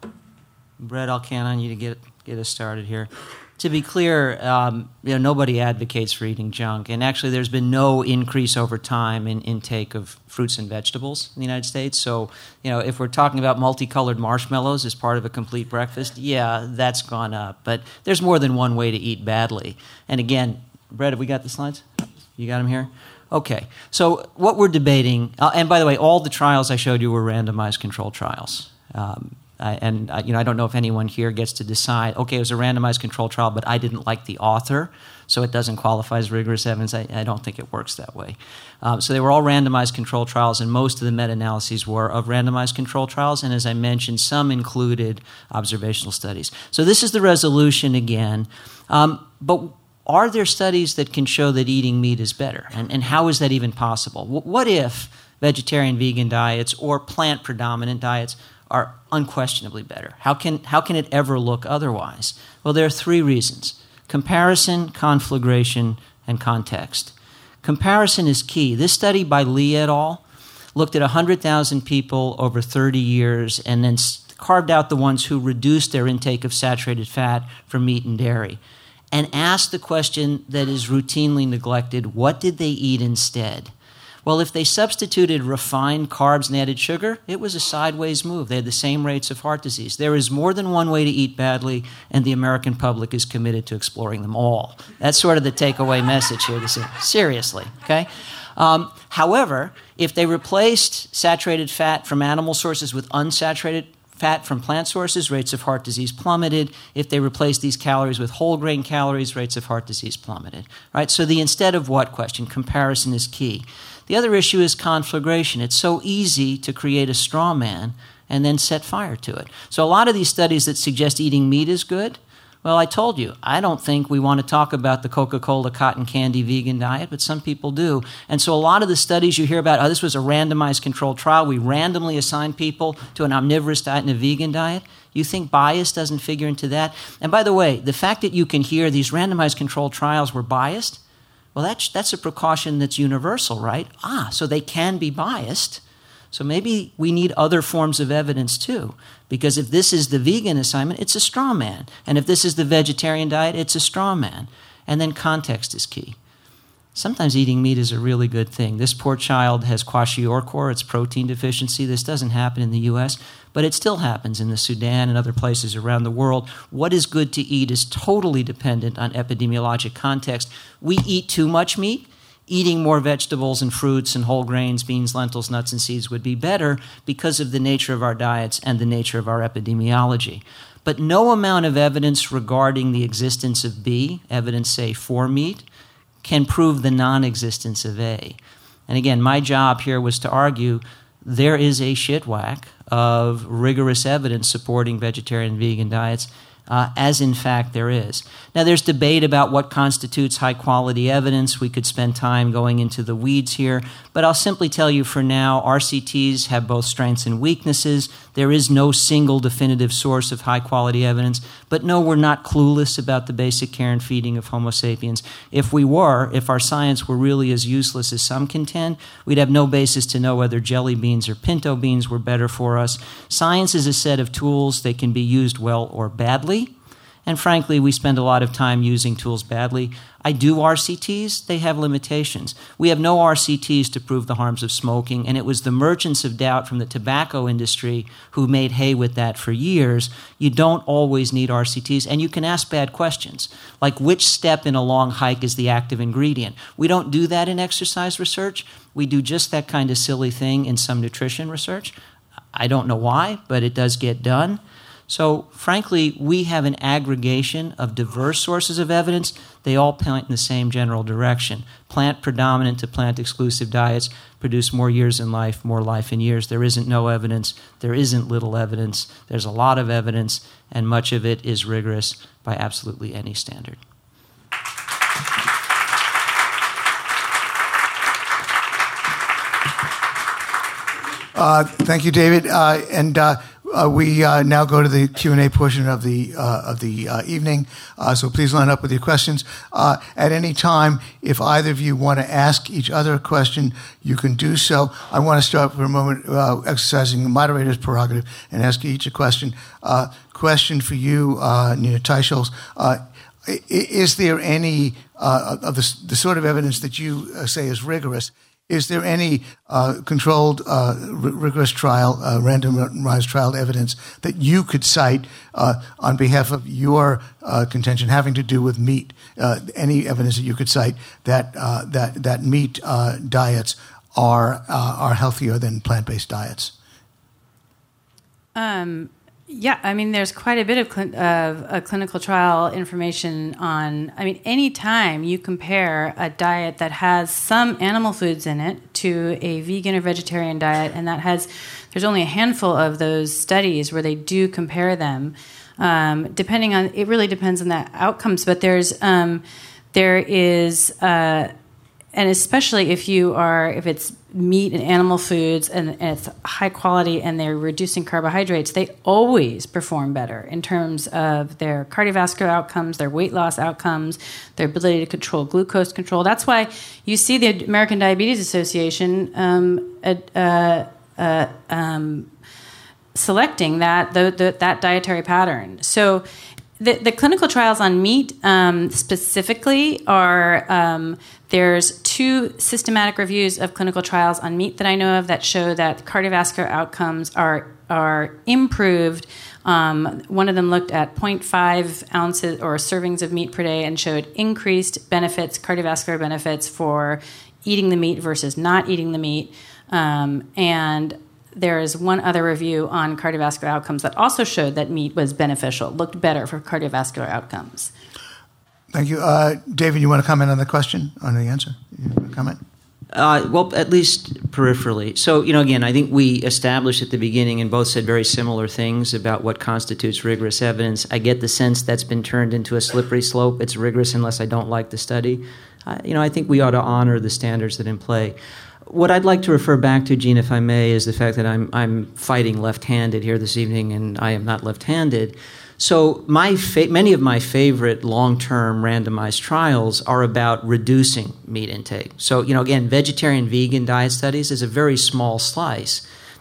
Brett, I'll count on you to get us started here. To be clear, nobody advocates for eating junk, and actually there's been no increase over time in intake of fruits and vegetables in the United States. So, if we're talking about multicolored marshmallows as part of a complete breakfast, yeah, that's gone up. But there's more than one way to eat badly. And again, Brett, have we got the slides? You got them here? Okay, so what we're debating, and by the way, all the trials I showed you were randomized controlled trials. I don't know if anyone here gets to decide, okay, it was a randomized controlled trial, but I didn't like the author, so it doesn't qualify as rigorous evidence. I don't think it works that way. So they were all randomized controlled trials, and most of the meta-analyses were of randomized controlled trials, and as I mentioned, some included observational studies. So this is the resolution again, but are there studies that can show that eating meat is better? And how is that even possible? What if vegetarian, vegan diets or plant-predominant diets are unquestionably better? How can it ever look otherwise? Well, there are 3 reasons: comparison, conflagration, and context. Comparison is key. This study by Lee et al. Looked at 100,000 people over 30 years and then carved out the ones who reduced their intake of saturated fat from meat and dairy, and asked the question that is routinely neglected: what did they eat instead? Well, if they substituted refined carbs and added sugar, it was a sideways move. They had the same rates of heart disease. There is more than one way to eat badly, and the American public is committed to exploring them all. That's sort of the takeaway message here. Seriously, okay? However, if they replaced saturated fat from animal sources with unsaturated fat from plant sources, rates of heart disease plummeted. If they replaced these calories with whole grain calories, rates of heart disease plummeted. Right? So the instead of what question, comparison is key. The other issue is conflagration. It's so easy to create a straw man and then set fire to it. So a lot of these studies that suggest eating meat is good, well, I told you, I don't think we want to talk about the Coca-Cola cotton candy vegan diet, but some people do. And so a lot of the studies you hear about, this was a randomized controlled trial, we randomly assigned people to an omnivorous diet and a vegan diet. You think bias doesn't figure into that? And by the way, the fact that you can hear these randomized controlled trials were biased, well, that's a precaution that's universal, right? So they can be biased. So maybe we need other forms of evidence too, because if this is the vegan assignment, it's a straw man. And if this is the vegetarian diet, it's a straw man. And then context is key. sometimes eating meat is a really good thing. This poor child has kwashiorkor, it's protein deficiency. This doesn't happen in the U.S., but it still happens in the Sudan and other places around the world. What is good to eat is totally dependent on epidemiologic context. We eat too much meat. Eating more vegetables and fruits and whole grains, beans, lentils, nuts, and seeds would be better because of the nature of our diets and the nature of our epidemiology. But no amount of evidence regarding the existence of B, evidence, say, for meat, can prove the non-existence of A. And again, my job here was to argue there is a shitwhack of rigorous evidence supporting vegetarian and vegan diets, as in fact there is. Now, there's debate about what constitutes high-quality evidence. We could spend time going into the weeds here, but I'll simply tell you for now, RCTs have both strengths and weaknesses. There is no single definitive source of high-quality evidence, but no, we're not clueless about the basic care and feeding of Homo sapiens. If our science were really as useless as some contend, we'd have no basis to know whether jelly beans or pinto beans were better for us. Science is a set of tools. They can be used well or badly. And frankly, we spend a lot of time using tools badly. I do RCTs. They have limitations. We have no RCTs to prove the harms of smoking, and it was the merchants of doubt from the tobacco industry who made hay with that for years. You don't always need RCTs, and you can ask bad questions, like which step in a long hike is the active ingredient. We don't do that in exercise research. We do just that kind of silly thing in some nutrition research. I don't know why, but it does get done. So, frankly, we have an aggregation of diverse sources of evidence. They all point in the same general direction. Plant-predominant to plant-exclusive diets produce more years in life, more life in years. There isn't no evidence. There isn't little evidence. There's a lot of evidence, and much of it is rigorous by absolutely any standard. Thank you, David. We now go to the Q&A portion of the evening. So please line up with your questions. At any time, if either of you want to ask each other a question, you can do so. I want to start for a moment exercising the moderator's prerogative and ask each a question. Question for you, Nina Teicholz. Is there any of the sort of evidence that you say is rigorous? Is there any controlled, rigorous trial, randomized trial evidence that you could cite on behalf of your contention having to do with meat? Any evidence that you could cite that meat diets are healthier than plant-based diets? Yeah, I mean, there's quite a bit of clinical trial information on, any time you compare a diet that has some animal foods in it to a vegan or vegetarian diet, and there's only a handful of those studies where they do compare them, it really depends on the outcomes, but there is, and especially if it's meat and animal foods and it's high quality and they're reducing carbohydrates, they always perform better in terms of their cardiovascular outcomes, their weight loss outcomes, their ability to control glucose control. That's why you see the American Diabetes Association selecting that dietary pattern. So the clinical trials on meat specifically are there's 2 systematic reviews of clinical trials on meat that I know of that show that cardiovascular outcomes are improved. One of them looked at 0.5 ounces or servings of meat per day and showed increased benefits, cardiovascular benefits for eating the meat versus not eating the meat. And there is one other review on cardiovascular outcomes that also showed that meat was beneficial, looked better for cardiovascular outcomes. Thank you. David, you want to comment on the question, on the answer? You want to comment? Well, at least peripherally. So, again, I think we established at the beginning and both said very similar things about what constitutes rigorous evidence. I get the sense that's been turned into a slippery slope. It's rigorous unless I don't like the study. I think we ought to honor the standards that are in play. What I'd like to refer back to, Gene, if I may, is the fact that I'm fighting left-handed here this evening, and I am not left-handed. So many of my favorite long-term randomized trials are about reducing meat intake. So, again, vegetarian-vegan diet studies is a very small slice.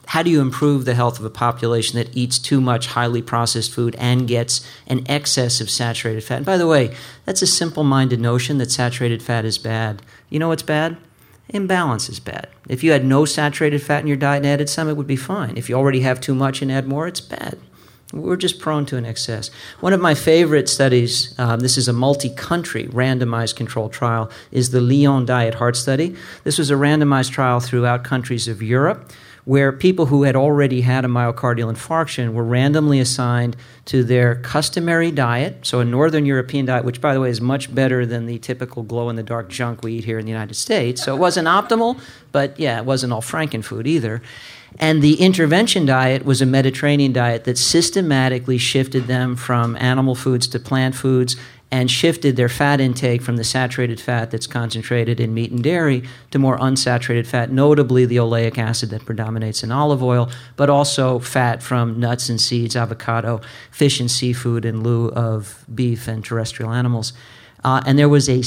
how do you improve the health of a population that eats too much highly processed food and gets an excess of saturated fat? And by the way, that's a simple-minded notion that saturated fat is bad. You know what's bad? Imbalance is bad. If you had no saturated fat in your diet and added some, it would be fine. If you already have too much and add more, it's bad. We're just prone to an excess. One of my favorite studies, this is a multi-country randomized controlled trial, is the Lyon Diet Heart Study. This was a randomized trial throughout countries of Europe where people who had already had a myocardial infarction were randomly assigned to their customary diet, so a Northern European diet, which, by the way, is much better than the typical glow-in-the-dark junk we eat here in the United States. So it wasn't optimal, but, yeah, it wasn't all frankenfood either. And the intervention diet was a Mediterranean diet that systematically shifted them from animal foods to plant foods and shifted their fat intake from the saturated fat that's concentrated in meat and dairy to more unsaturated fat, notably the oleic acid that predominates in olive oil, but also fat from nuts and seeds, avocado, fish and seafood in lieu of beef and terrestrial animals. And there was a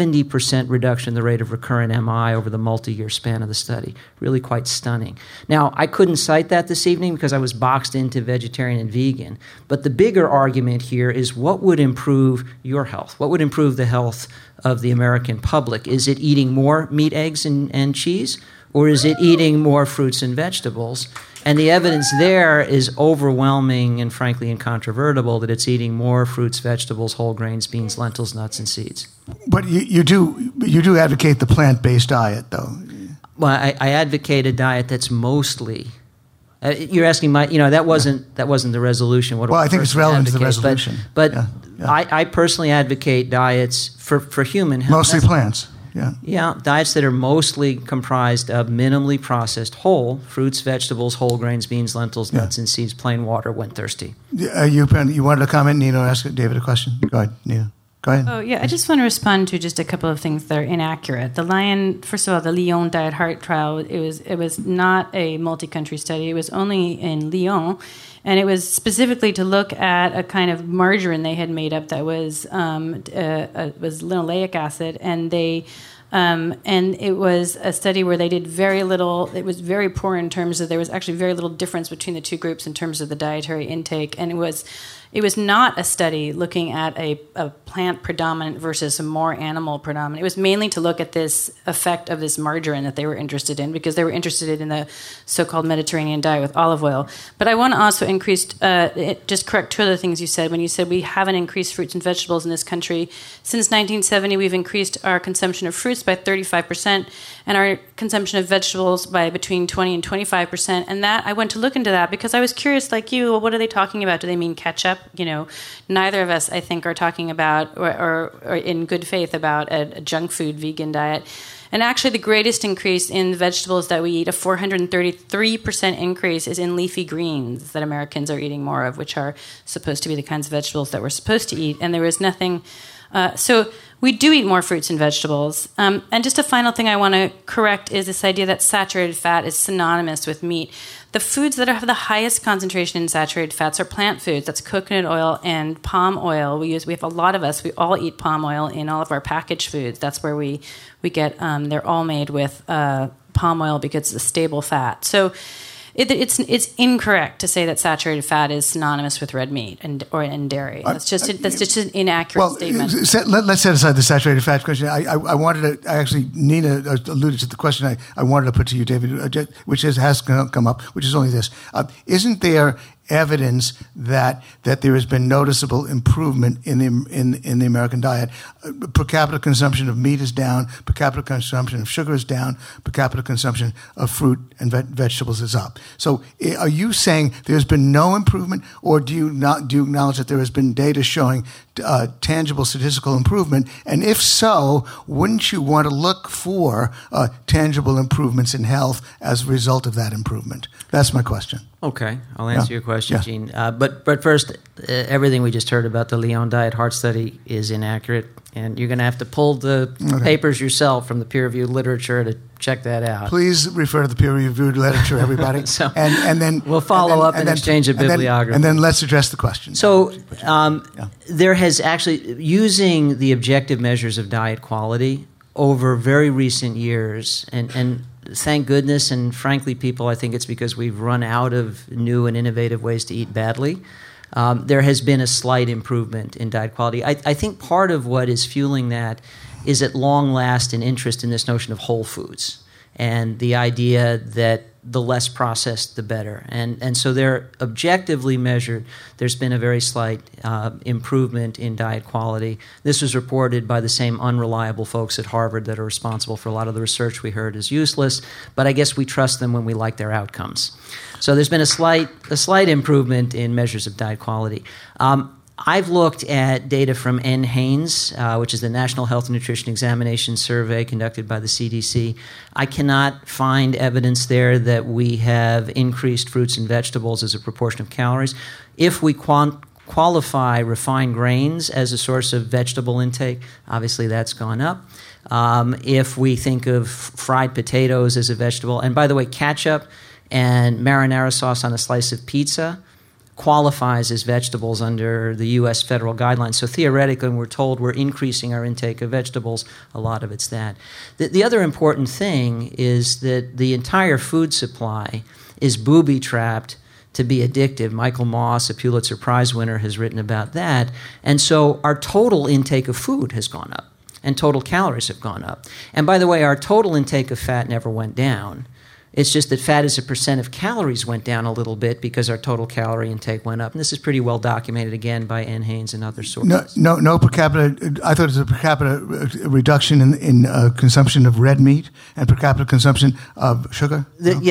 70% reduction in the rate of recurrent MI over the multi-year span of the study. Really quite stunning. Now, I couldn't cite that this evening because I was boxed into vegetarian and vegan. But the bigger argument here is what would improve your health? What would improve the health of the American public? Is it eating more meat, eggs, and cheese? Or is it eating more fruits and vegetables? And the evidence there is overwhelming and frankly incontrovertible that it's eating more fruits, vegetables, whole grains, beans, lentils, nuts, and seeds. But you do advocate the plant-based diet, though. Well, I advocate a diet that's mostly. You're asking that wasn't the resolution. Well, I think it's relevant to the resolution. But yeah. I personally advocate diets for human health. Mostly plants. Yeah, diets that are mostly comprised of minimally processed whole fruits, vegetables, whole grains, beans, lentils, nuts, and seeds, plain water when thirsty. You wanted to comment, Nina, or ask David a question? Go ahead, Nina. Go ahead. Oh, yeah, I just want to respond to just a couple of things that are inaccurate. First of all, the Lyon Diet Heart Trial, it was not a multi-country study. It was only in Lyon. And it was specifically to look at a kind of margarine they had made up that was linoleic acid, and it was a study where they did very little. It was very poor in terms of there was actually very little difference between the two groups in terms of the dietary intake, and it was not a study looking at a plant predominant versus a more animal predominant. It was mainly to look at this effect of this margarine that they were interested in because they were interested in the so-called Mediterranean diet with olive oil. But I want to also just correct two other things you said. When you said we haven't increased fruits and vegetables in this country, since 1970 we've increased our consumption of fruits by 35% and our consumption of vegetables by between 20 and 25%. And that I went to look into that because I was curious, like you, well, what are they talking about? Do they mean ketchup? Neither of us, I think, are talking about or in good faith about a junk food vegan diet. And actually, the greatest increase in vegetables that we eat, a 433% increase, is in leafy greens that Americans are eating more of, which are supposed to be the kinds of vegetables that we're supposed to eat. And there was nothing. So we do eat more fruits and vegetables. And just a final thing I want to correct is this idea that saturated fat is synonymous with meat. The foods that have the highest concentration in saturated fats are plant foods. That's coconut oil and palm oil. We have a lot of us. We all eat palm oil in all of our packaged foods. That's where we get. They're all made with palm oil because it's a stable fat. So it's incorrect to say that saturated fat is synonymous with red meat and dairy. That's just an inaccurate statement. Let's set aside the saturated fat question. I wanted to actually, Nina alluded to the question I wanted to put to you, David, which has come up, which is only this: isn't there evidence that there has been noticeable improvement in the American diet? Per capita consumption of meat is down. Per capita consumption of sugar is down. Per capita consumption of fruit and vegetables is up. So, are you saying there's been no improvement, or do you acknowledge that there has been data showing tangible statistical improvement? And if so, wouldn't you want to look for tangible improvements in health as a result of that improvement? That's my question. Okay, I'll answer your question, Gene. But first, everything we just heard about the Lyon Diet Heart Study is inaccurate, and you're going to have to pull the papers yourself from the peer-reviewed literature to check that out. Please refer to the peer-reviewed literature, everybody. and then we'll follow up and exchange a bibliography. And then let's address the question. So there has actually, using the objective measures of diet quality over very recent years, and thank goodness, and frankly, people, I think it's because we've run out of new and innovative ways to eat badly. There has been a slight improvement in diet quality. I think part of what is fueling that is at long last an interest in this notion of whole foods and the idea that the less processed, the better. And so they're objectively measured. There's been a very slight improvement in diet quality. This was reported by the same unreliable folks at Harvard that are responsible for a lot of the research we heard is useless, but I guess we trust them when we like their outcomes. So there's been a slight improvement in measures of diet quality. I've looked at data from NHANES, which is the National Health and Nutrition Examination Survey conducted by the CDC. I cannot find evidence there that we have increased fruits and vegetables as a proportion of calories. If we qualify refined grains as a source of vegetable intake, obviously that's gone up. If we think of fried potatoes as a vegetable, and by the way, ketchup and marinara sauce on a slice of pizza qualifies as vegetables under the U.S. federal guidelines. So theoretically, when we're told we're increasing our intake of vegetables, a lot of it's that. The other important thing is that the entire food supply is booby-trapped to be addictive. Michael Moss, a Pulitzer Prize winner, has written about that. And so our total intake of food has gone up, and total calories have gone up. And by the way, our total intake of fat never went down. It's just that fat as a percent of calories went down a little bit because our total calorie intake went up. And this is pretty well documented, again, by NHANES and other sources. No per capita. I thought it was a per capita reduction in consumption of red meat and per capita consumption of sugar.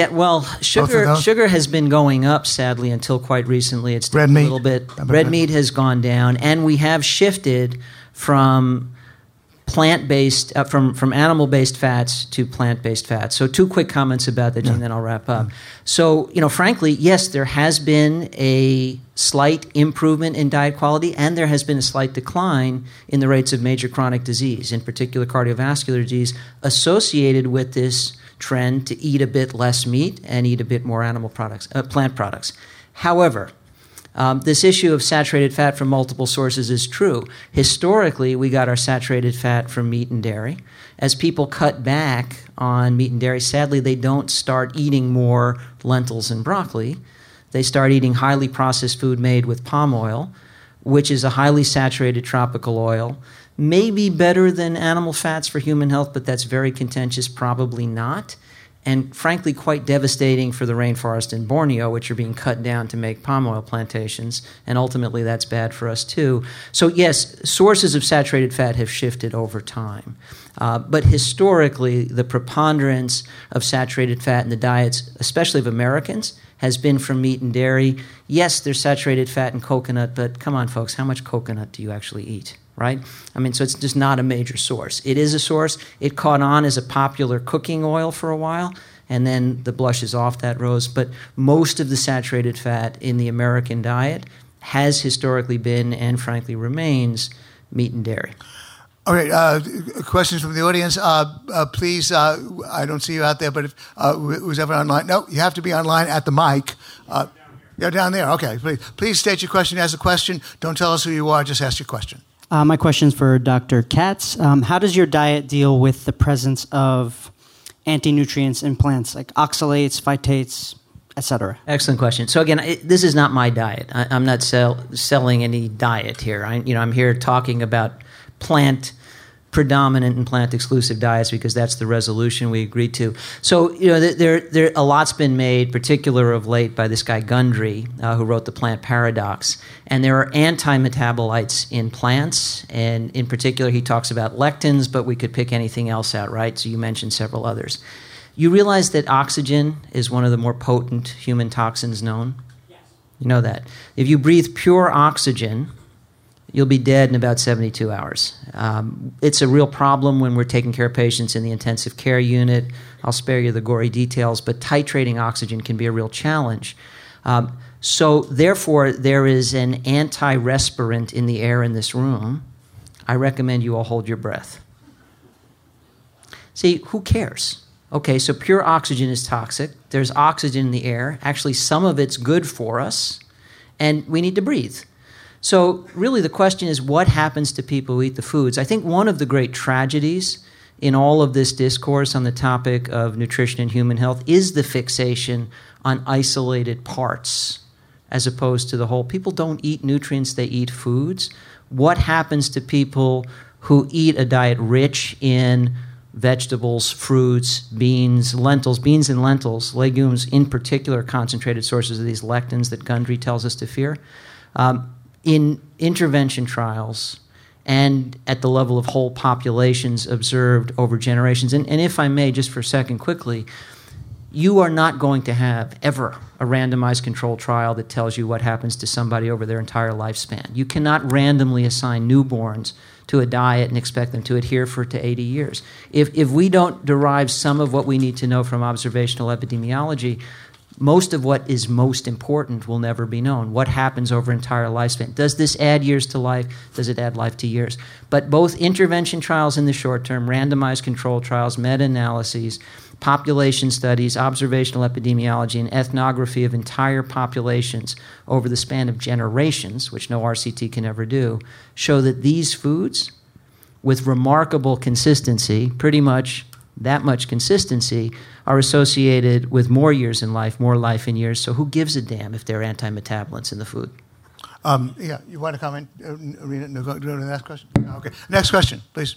Sugar has been going up, sadly, until quite recently. It's red meat. A little bit. Red meat has gone down, and we have shifted from plant-based, from animal-based fats to plant-based fats. So 2 quick comments about that, and then I'll wrap up. So, frankly, yes, there has been a slight improvement in diet quality, and there has been a slight decline in the rates of major chronic disease, in particular cardiovascular disease, associated with this trend to eat a bit less meat and eat a bit more plant products. However, this issue of saturated fat from multiple sources is true. Historically, we got our saturated fat from meat and dairy. As people cut back on meat and dairy, sadly, they don't start eating more lentils and broccoli. They start eating highly processed food made with palm oil, which is a highly saturated tropical oil. Maybe better than animal fats for human health, but that's very contentious, probably not. And frankly, quite devastating for the rainforest in Borneo, which are being cut down to make palm oil plantations, and ultimately that's bad for us too. So yes, sources of saturated fat have shifted over time. But historically, the preponderance of saturated fat in the diets, especially of Americans, has been from meat and dairy. Yes, there's saturated fat in coconut, but come on, folks, how much coconut do you actually eat? Right? I mean, so it's just not a major source. It is a source. It caught on as a popular cooking oil for a while, and then the blush is off that rose. But most of the saturated fat in the American diet has historically been, and frankly remains, meat and dairy. All right, questions from the audience. Please, I don't see you out there, but if who's ever online, no, you have to be online at the mic. You're down there. Okay, please state your question. Ask a question. Don't tell us who you are. Just ask your question. My question is for Dr. Katz. How does your diet deal with the presence of anti-nutrients in plants like oxalates, phytates, etc.? Excellent question. So again, this is not my diet. I'm not selling any diet here. I'm here talking about plant predominant and plant-exclusive diets because that's the resolution we agreed to. So, there a lot's been made, particular of late, by this guy Gundry, who wrote The Plant Paradox. And there are anti-metabolites in plants, and in particular, he talks about lectins, but we could pick anything else out, right? So you mentioned several others. You realize that oxygen is one of the more potent human toxins known? Yes. You know that. If you breathe pure oxygen, you'll be dead in about 72 hours. It's a real problem when we're taking care of patients in the intensive care unit. I'll spare you the gory details, but titrating oxygen can be a real challenge. So therefore, there is an anti-respirant in the air in this room. I recommend you all hold your breath. See, who cares? Okay, so pure oxygen is toxic. There's oxygen in the air. Actually, some of it's good for us, and we need to breathe. So really the question is, what happens to people who eat the foods? I think one of the great tragedies in all of this discourse on the topic of nutrition and human health is the fixation on isolated parts as opposed to the whole. People don't eat nutrients, they eat foods. What happens to people who eat a diet rich in vegetables, fruits, beans and lentils, legumes in particular, concentrated sources of these lectins that Gundry tells us to fear? In intervention trials and at the level of whole populations observed over generations, and if I may, just for a second quickly, you are not going to have ever a randomized controlled trial that tells you what happens to somebody over their entire lifespan. You cannot randomly assign newborns to a diet and expect them to adhere for to 80 years. If we don't derive some of what we need to know from observational epidemiology, most of what is most important will never be known. What happens over entire lifespan? Does this add years to life? Does it add life to years? But both intervention trials in the short term, randomized control trials, meta-analyses, population studies, observational epidemiology, and ethnography of entire populations over the span of generations, which no RCT can ever do, show that these foods, with remarkable consistency, pretty much that much consistency, are associated with more years in life, more life in years. So who gives a damn if there are anti-metabolants in the food? Yeah, you want to comment, Irina? No, go to the next question. Okay, next question, please.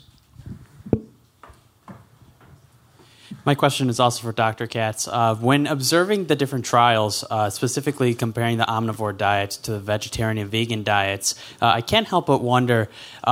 My question is also for Dr. Katz. When observing the different trials, specifically comparing the omnivore diets to the vegetarian and vegan diets, I can't help but wonder,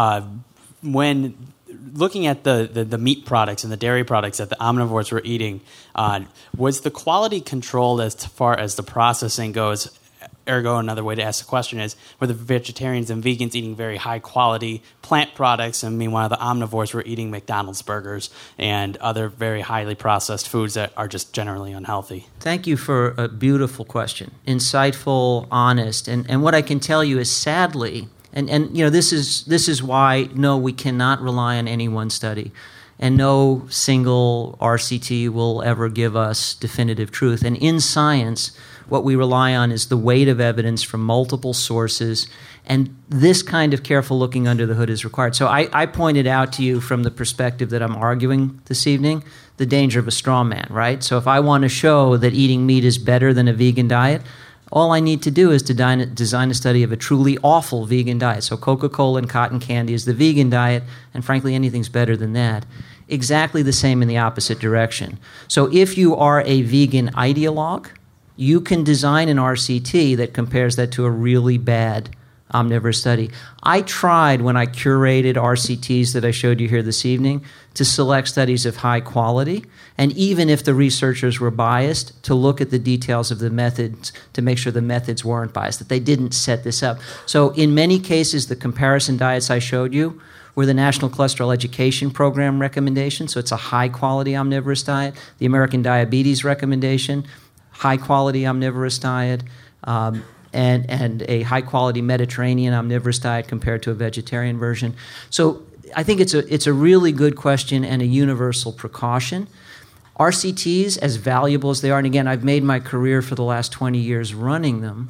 when looking at the meat products and the dairy products that the omnivores were eating, was the quality controlled as far as the processing goes? Ergo, another way to ask the question is, were the vegetarians and vegans eating very high-quality plant products, and meanwhile the omnivores were eating McDonald's burgers and other very highly processed foods that are just generally unhealthy? Thank you for a beautiful question. Insightful, honest. And what I can tell you is, sadly, and you know, this is why, no, we cannot rely on any one study. And no single RCT will ever give us definitive truth. And in science, what we rely on is the weight of evidence from multiple sources, and this kind of careful looking under the hood is required. So I pointed out to you from the perspective that I'm arguing this evening, the danger of a straw man, right? So if I want to show that eating meat is better than a vegan diet, all I need to do is to design a study of a truly awful vegan diet. So Coca-Cola and cotton candy is the vegan diet, and frankly, anything's better than that. Exactly the same in the opposite direction. So if you are a vegan ideologue, you can design an RCT that compares that to a really bad omnivorous study. I tried, when I curated RCTs that I showed you here this evening, to select studies of high quality, and even if the researchers were biased, to look at the details of the methods to make sure the methods weren't biased, that they didn't set this up. So in many cases, the comparison diets I showed you were the National Cholesterol Education Program recommendation, so it's a high-quality omnivorous diet. The American Diabetes recommendation, high-quality omnivorous diet, and a high-quality Mediterranean omnivorous diet compared to a vegetarian version. So I think it's a really good question and a universal precaution. RCTs, as valuable as they are, and again, I've made my career for the last 20 years running them,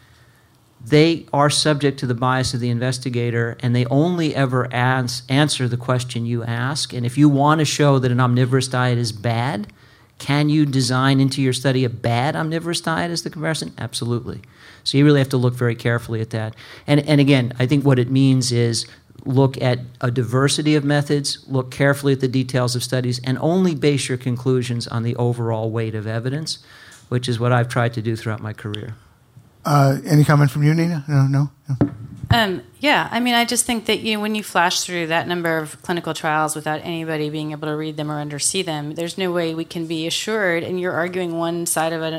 they are subject to the bias of the investigator, and they only ever answer the question you ask. And if you want to show that an omnivorous diet is bad, can you design into your study a bad omnivorous diet as the comparison? Absolutely. So you really have to look very carefully at that. And again, I think what it means is look at a diversity of methods, look carefully at the details of studies, and only base your conclusions on the overall weight of evidence, which is what I've tried to do throughout my career. Any comment from you, Nina? No? Yeah, I mean, I just think that when you flash through that number of clinical trials without anybody being able to read them or undersee them, there's no way we can be assured. And you're arguing one side of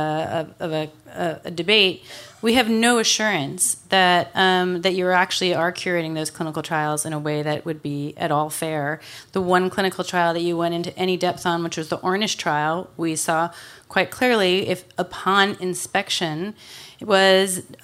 a debate. We have no assurance that that you actually are curating those clinical trials in a way that would be at all fair. The one clinical trial that you went into any depth on, which was the Ornish trial, we saw quite clearly, if upon inspection, did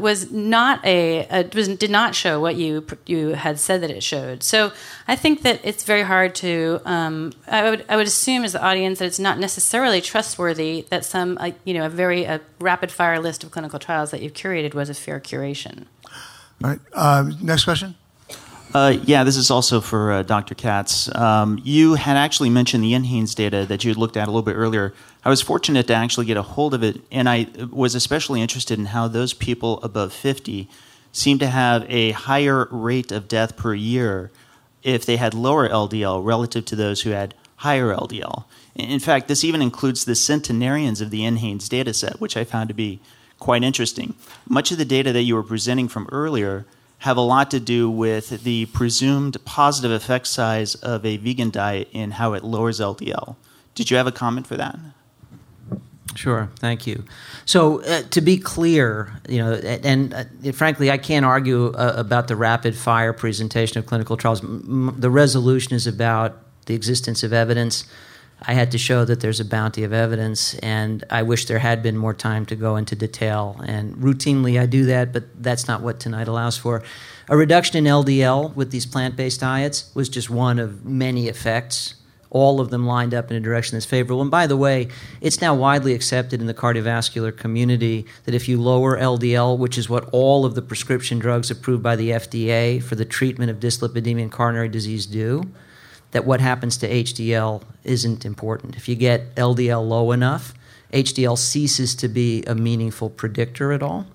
not show what you had said that it showed. So I think that it's very hard to. I would assume as the audience that it's not necessarily trustworthy that some a very rapid fire list of clinical trials that you've curated was a fair curation. All right. Next question. Yeah, this is also for Dr. Katz. You had actually mentioned the NHANES data that you had looked at a little bit earlier. I was fortunate to actually get a hold of it, and I was especially interested in how those people above 50 seem to have a higher rate of death per year if they had lower LDL relative to those who had higher LDL. In fact, this even includes the centenarians of the NHANES data set, which I found to be quite interesting. Much of the data that you were presenting from earlier have a lot to do with the presumed positive effect size of a vegan diet in how it lowers LDL. Did you have a comment for that? Sure, thank you. So to be clear, frankly, I can't argue about the rapid fire presentation of clinical trials. The resolution is about the existence of evidence. I had to show that there's a bounty of evidence, and I wish there had been more time to go into detail. And routinely I do that, but that's not what tonight allows for. A reduction in LDL with these plant-based diets was just one of many effects. All of them lined up in a direction that's favorable. And by the way, it's now widely accepted in the cardiovascular community that if you lower LDL, which is what all of the prescription drugs approved by the FDA for the treatment of dyslipidemia and coronary disease do, that what happens to HDL isn't important. If you get LDL low enough, HDL ceases to be a meaningful predictor at all.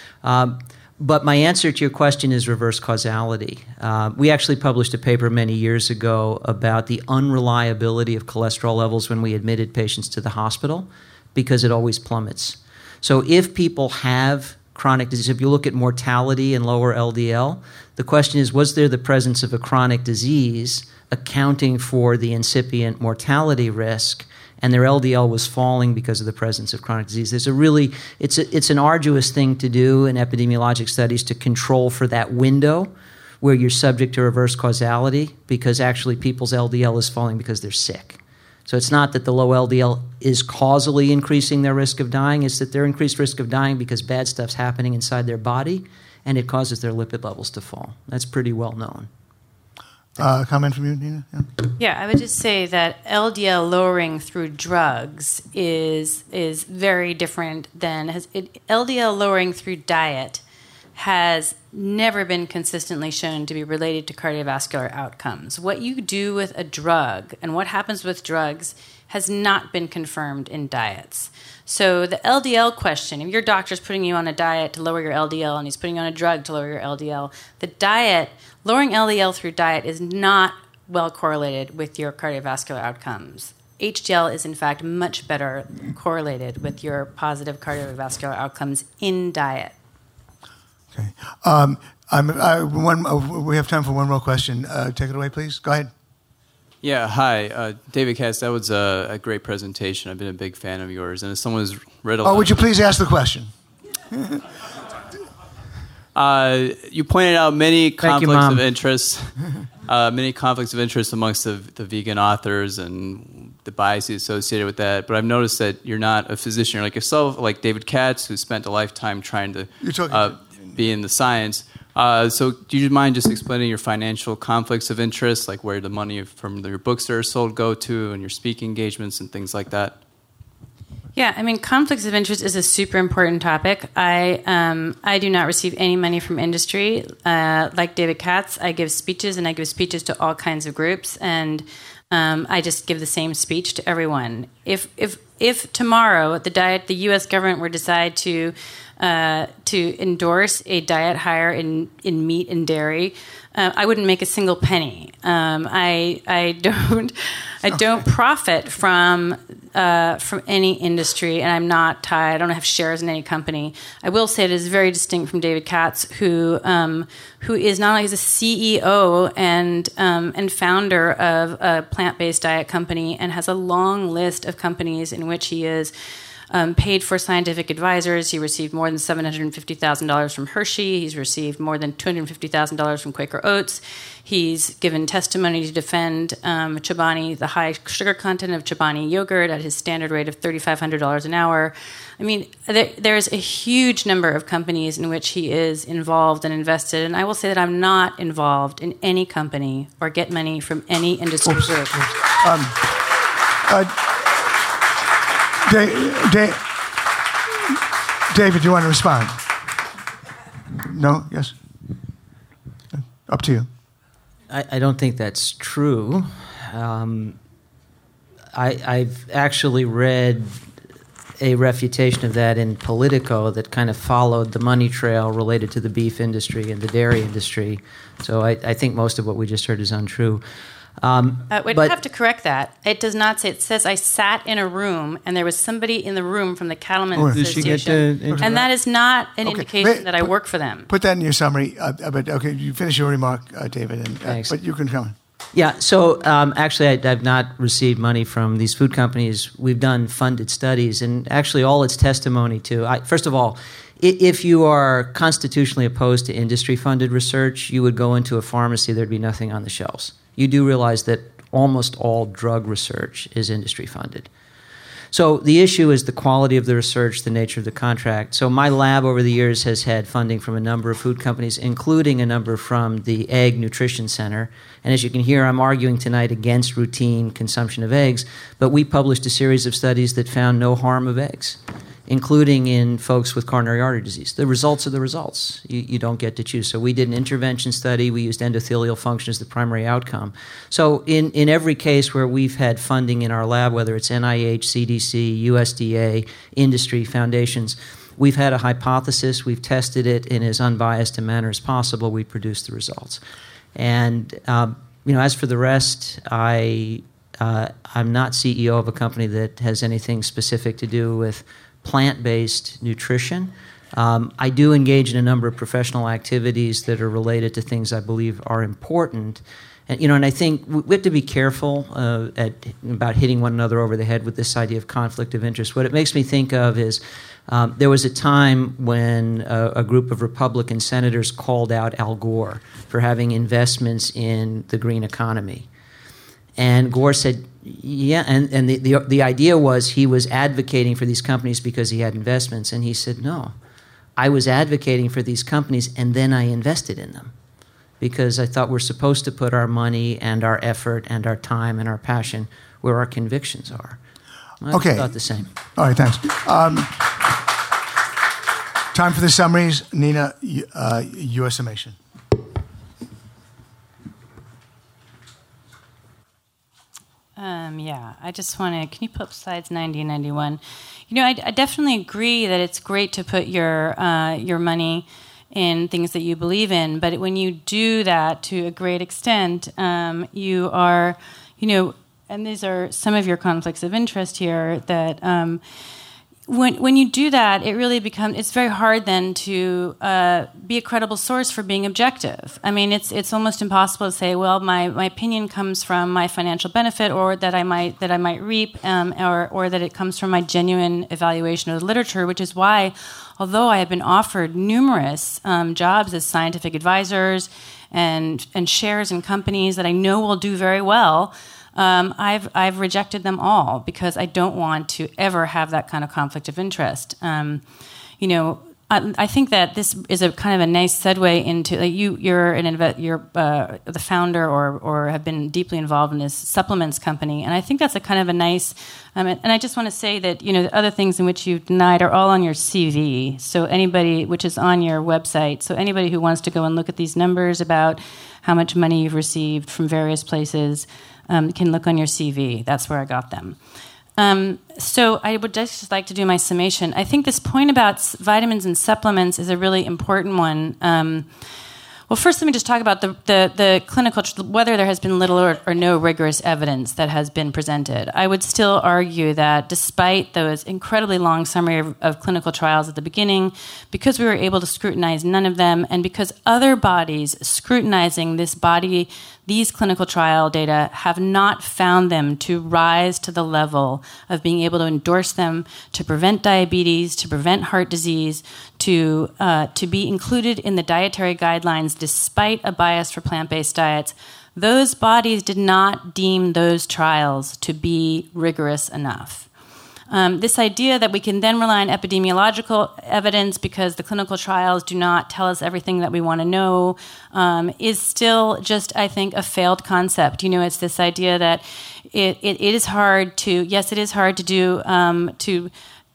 But my answer to your question is reverse causality. We actually published a paper many years ago about the unreliability of cholesterol levels when we admitted patients to the hospital because it always plummets. So if people have chronic disease, if you look at mortality and lower LDL, the question is, was there the presence of a chronic disease accounting for the incipient mortality risk, and their LDL was falling because of the presence of chronic disease? There's it's an arduous thing to do in epidemiologic studies to control for that window where you're subject to reverse causality, because actually people's LDL is falling because they're sick. So it's not that the low LDL is causally increasing their risk of dying, it's that their increased risk of dying because bad stuff's happening inside their body, and it causes their lipid levels to fall. That's pretty well known. Comment from you, Nina? Yeah, I would just say that LDL lowering through drugs is very different than LDL lowering through diet has never been consistently shown to be related to cardiovascular outcomes. What you do with a drug and what happens with drugs has not been confirmed in diets. So the LDL question, if your doctor's putting you on a diet to lower your LDL and he's putting you on a drug to lower your LDL, the diet, lowering LDL through diet is not well correlated with your cardiovascular outcomes. HDL is in fact much better correlated with your positive cardiovascular outcomes in diet. Okay. We have time for one more question. Take it away, please. Go ahead. Yeah, hi. David Katz, that was a great presentation. I've been a big fan of yours. And as someone who's read a lot... would you please ask the question? You pointed out many conflicts of interest, amongst the vegan authors and the biases associated with that. But I've noticed that you're not a physician. You're like yourself, like David Katz, who spent a lifetime trying to be in the science. So do you mind just explaining your financial conflicts of interest, like where the money from your books that are sold go to and your speaking engagements and things like that? Yeah, I mean, conflicts of interest is a super important topic. I do not receive any money from industry. Like David Katz, I give speeches, and I give speeches to all kinds of groups, and I just give the same speech to everyone. If tomorrow the U.S. government were to decide to endorse a diet higher in meat and dairy, I wouldn't make a single penny. I don't profit from any industry, and I'm not tied. I don't have shares in any company. I will say it is very distinct from David Katz, who is not only a CEO and founder of a plant-based diet company, and has a long list of companies in which he is paid for scientific advisors. He received more than $750,000 from Hershey. He's received more than $250,000 from Quaker Oats. He's given testimony to defend Chobani, the high sugar content of Chobani yogurt at his standard rate of $3,500 an hour. I mean, there's a huge number of companies in which he is involved and invested, and I will say that I'm not involved in any company or get money from any industry group. David, do you want to respond? No? Yes? Up to you. I don't think that's true. I've actually read a refutation of that in Politico that kind of followed the money trail related to the beef industry and the dairy industry. So I think most of what we just heard is untrue. We'd have to correct that. It does not say. It says I sat in a room and there was somebody in the room from the Cattlemen's Association, and that is not an indication that I work for them. Put that in your summary. But okay, you finish your remark, David. Thanks. But you can come. Yeah. So actually, I've not received money from these food companies. We've done funded studies, and actually, all it's testimony to. First of all, if you are constitutionally opposed to industry-funded research, you would go into a pharmacy. There'd be nothing on the shelves. You do realize that almost all drug research is industry funded. So the issue is the quality of the research, the nature of the contract. So my lab over the years has had funding from a number of food companies, including a number from the Egg Nutrition Center. And as you can hear, I'm arguing tonight against routine consumption of eggs, but we published a series of studies that found no harm of eggs, including in folks with coronary artery disease. The results are the results. You don't get to choose. So we did an intervention study. We used endothelial function as the primary outcome. So in every case where we've had funding in our lab, whether it's NIH, CDC, USDA, industry, foundations, we've had a hypothesis. We've tested it in as unbiased a manner as possible. We produced the results. And as for the rest, I'm not CEO of a company that has anything specific to do with plant-based nutrition. I do engage in a number of professional activities that are related to things I believe are important. And I think we have to be careful about hitting one another over the head with this idea of conflict of interest. What it makes me think of is there was a time when a group of Republican senators called out Al Gore for having investments in the green economy. And Gore said, yeah, and the idea was he was advocating for these companies because he had investments. And he said, no, I was advocating for these companies and then I invested in them because I thought we're supposed to put our money and our effort and our time and our passion where our convictions are. I thought the same. All right, thanks. Time for the summaries. Nina, your summation. I just want to, can you put up slides 90 and 91? I definitely agree that it's great to put your money in things that you believe in, but when you do that to a great extent, you are, and these are some of your conflicts of interest here, that when you do that, it really becomes, it's very hard then to be a credible source for being objective. I mean, it's almost impossible to say, well, my opinion comes from my financial benefit, or that I might reap, or that it comes from my genuine evaluation of the literature, which is why, although I have been offered numerous jobs as scientific advisors and shares in companies that I know will do very well, I've rejected them all because I don't want to ever have that kind of conflict of interest. I think that this is a kind of a nice segue into you're the founder or have been deeply involved in this supplements company, and I think that's a kind of a nice. And I just want to say that the other things in which you've denied are all on your CV. So anybody, which is on your website. So anybody who wants to go and look at these numbers about how much money you've received from various places. Can look on your CV. That's where I got them. So I would just like to do my summation. I think this point about vitamins and supplements is a really important one. Well, first, let me just talk about the clinical, whether there has been little or no rigorous evidence that has been presented. I would still argue that despite those incredibly long summary of clinical trials at the beginning, because we were able to scrutinize none of them, and because other bodies scrutinizing these clinical trial data have not found them to rise to the level of being able to endorse them to prevent diabetes, to prevent heart disease, to be included in the dietary guidelines despite a bias for plant-based diets. Those bodies did not deem those trials to be rigorous enough. This idea that we can then rely on epidemiological evidence because the clinical trials do not tell us everything that we want to know is still just, I think, a failed concept. It's this idea that it is hard to, yes, it is hard to do,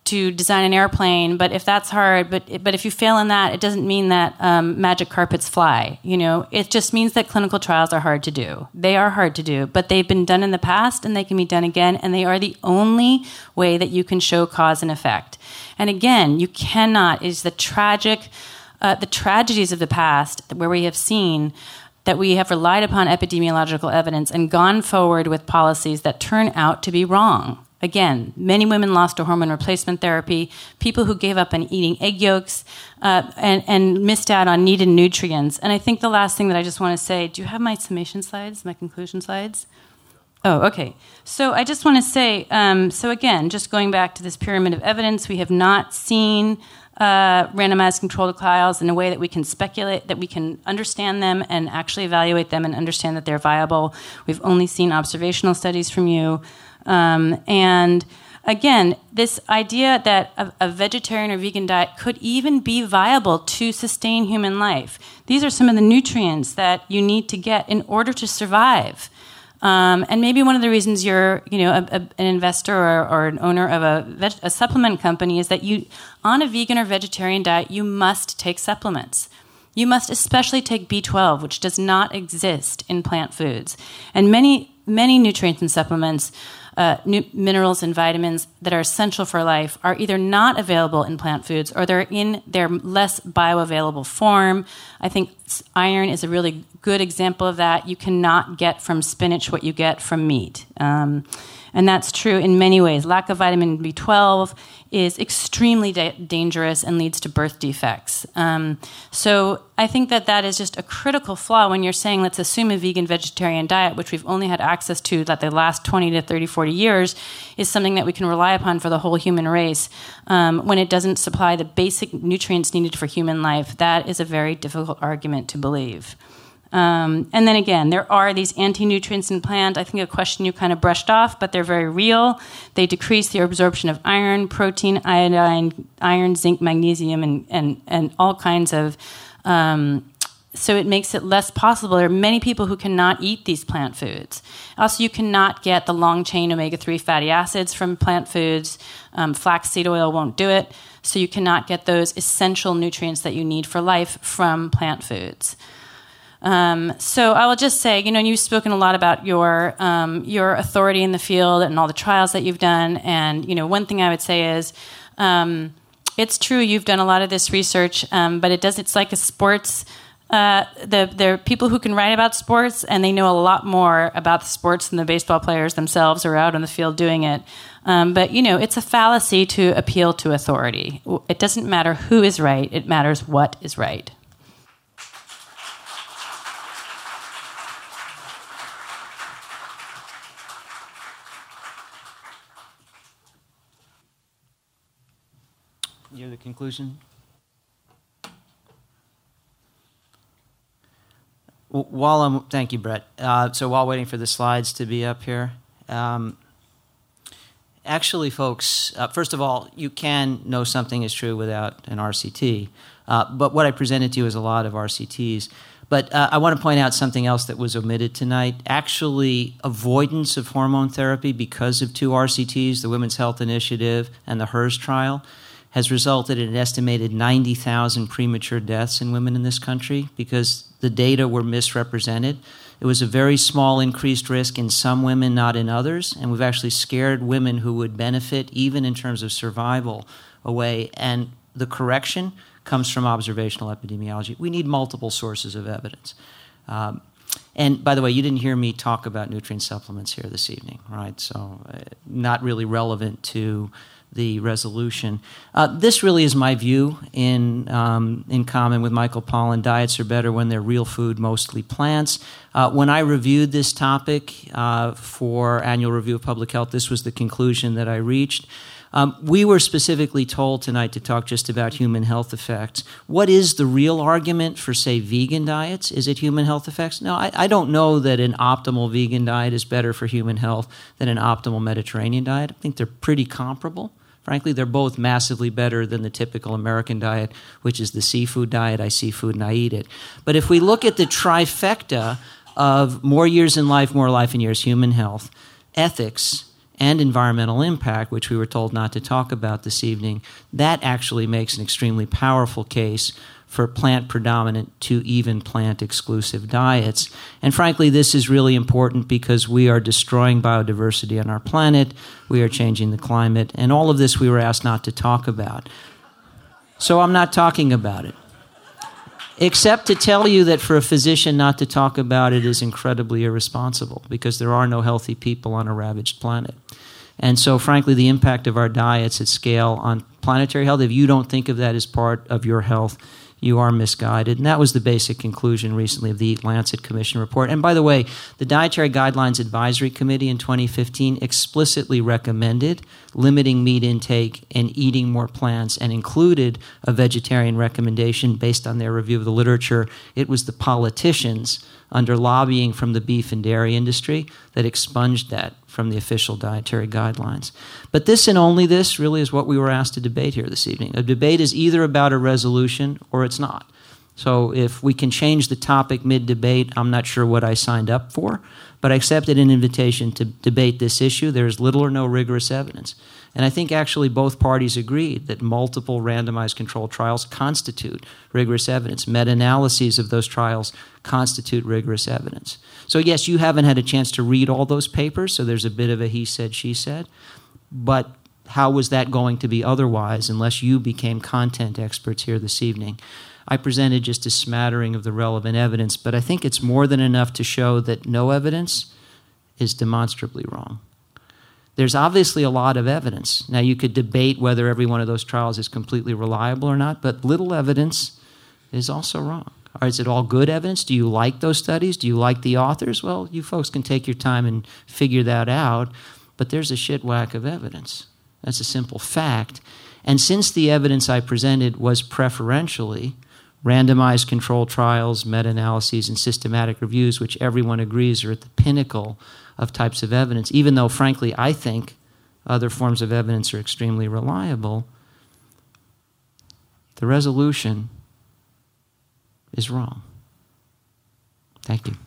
to design an airplane, but if that's hard, but if you fail in that, it doesn't mean that magic carpets fly. It just means that clinical trials are hard to do. They are hard to do, but they've been done in the past, and they can be done again, and they are the only way that you can show cause and effect. And again, you cannot. Is the tragedies of the past where we have seen that we have relied upon epidemiological evidence and gone forward with policies that turn out to be wrong. Again, many women lost to hormone replacement therapy, people who gave up on eating egg yolks and missed out on needed nutrients. And I think the last thing that I just want to say, do you have my summation slides, my conclusion slides? Oh, okay. So I just want to say, so again, just going back to this pyramid of evidence, we have not seen randomized controlled trials in a way that we can speculate, that we can understand them and actually evaluate them and understand that they're viable. We've only seen observational studies from you. And again, this idea that a vegetarian or vegan diet could even be viable to sustain human life. These are some of the nutrients that you need to get in order to survive. And maybe one of the reasons you're, an investor or an owner of a supplement company is that on a vegan or vegetarian diet, you must take supplements. You must especially take B12, which does not exist in plant foods. And many nutrients and supplements, minerals and vitamins that are essential for life are either not available in plant foods or they're in their less bioavailable form. I think iron is a really good example of that. You cannot get from spinach what you get from meat. And that's true in many ways. Lack of vitamin B12 is extremely dangerous and leads to birth defects. So I think that is just a critical flaw when you're saying, let's assume a vegan vegetarian diet, which we've only had access to that the last 20 to 30, 40 years, is something that we can rely upon for the whole human race, when it doesn't supply the basic nutrients needed for human life. That is a very difficult argument to believe. And then again, there are these anti-nutrients in plant. I think a question you kind of brushed off, but they're very real. They decrease the absorption of iron, protein, iodine, zinc, magnesium, and all kinds of... so it makes it less possible. There are many people who cannot eat these plant foods. Also, you cannot get the long-chain omega-3 fatty acids from plant foods. Flaxseed oil won't do it. So you cannot get those essential nutrients that you need for life from plant foods. So I will just say, you've spoken a lot about your authority in the field and all the trials that you've done. And, one thing I would say is, it's true you've done a lot of this research, but it's like a sports. There are people who can write about sports, and they know a lot more about the sports than the baseball players themselves are out on the field doing it. But, it's a fallacy to appeal to authority. It doesn't matter who is right. It matters what is right. You have the conclusion? Thank you, Brett. So while waiting for the slides to be up here, actually, folks, first of all, you can know something is true without an RCT. But what I presented to you is a lot of RCTs. But I want to point out something else that was omitted tonight. Actually, avoidance of hormone therapy because of 2 RCTs, the Women's Health Initiative and the HERS trial, has resulted in an estimated 90,000 premature deaths in women in this country because the data were misrepresented. It was a very small increased risk in some women, not in others, and we've actually scared women who would benefit, even in terms of survival, away. And the correction comes from observational epidemiology. We need multiple sources of evidence. And by the way, you didn't hear me talk about nutrient supplements here this evening, right? So not really relevant to the resolution. This really is my view in common with Michael Pollan. Diets are better when they're real food, mostly plants. When I reviewed this topic for Annual Review of Public Health, this was the conclusion that I reached. We were specifically told tonight to talk just about human health effects. What is the real argument for, say, vegan diets? Is it human health effects? No, I don't know that an optimal vegan diet is better for human health than an optimal Mediterranean diet. I think they're pretty comparable. Frankly, they're both massively better than the typical American diet, which is the seafood diet. I see food and I eat it. But if we look at the trifecta of more years in life, more life in years, human health, ethics, and environmental impact, which we were told not to talk about this evening, that actually makes an extremely powerful case for plant-predominant to even plant-exclusive diets. And frankly, this is really important because we are destroying biodiversity on our planet, we are changing the climate, and all of this we were asked not to talk about. So I'm not talking about it. Except to tell you that for a physician not to talk about it is incredibly irresponsible, because there are no healthy people on a ravaged planet. And so, frankly, the impact of our diets at scale on planetary health, if you don't think of that as part of your health, you are misguided. And that was the basic conclusion recently of the Eat Lancet Commission report. And by the way, the Dietary Guidelines Advisory Committee in 2015 explicitly recommended limiting meat intake and eating more plants, and included a vegetarian recommendation based on their review of the literature. It was the politicians, under lobbying from the beef and dairy industry, that expunged that from the official dietary guidelines. But this and only this really is what we were asked to debate here this evening. A debate is either about a resolution or it's not. So if we can change the topic mid-debate, I'm not sure what I signed up for, but I accepted an invitation to debate this issue. There is little or no rigorous evidence. And I think actually both parties agreed that multiple randomized controlled trials constitute rigorous evidence. Meta-analyses of those trials constitute rigorous evidence. So yes, you haven't had a chance to read all those papers, so there's a bit of a he said, she said. But how was that going to be otherwise unless you became content experts here this evening? I presented just a smattering of the relevant evidence, but I think it's more than enough to show that no evidence is demonstrably wrong. There's obviously a lot of evidence. Now, you could debate whether every one of those trials is completely reliable or not, but little evidence is also wrong. Or is it all good evidence? Do you like those studies? Do you like the authors? Well, you folks can take your time and figure that out, but there's a shit whack of evidence. That's a simple fact. And since the evidence I presented was preferentially randomized controlled trials, meta-analyses, and systematic reviews, which everyone agrees are at the pinnacle of types of evidence, even though, frankly, I think other forms of evidence are extremely reliable, the resolution is wrong. Thank you.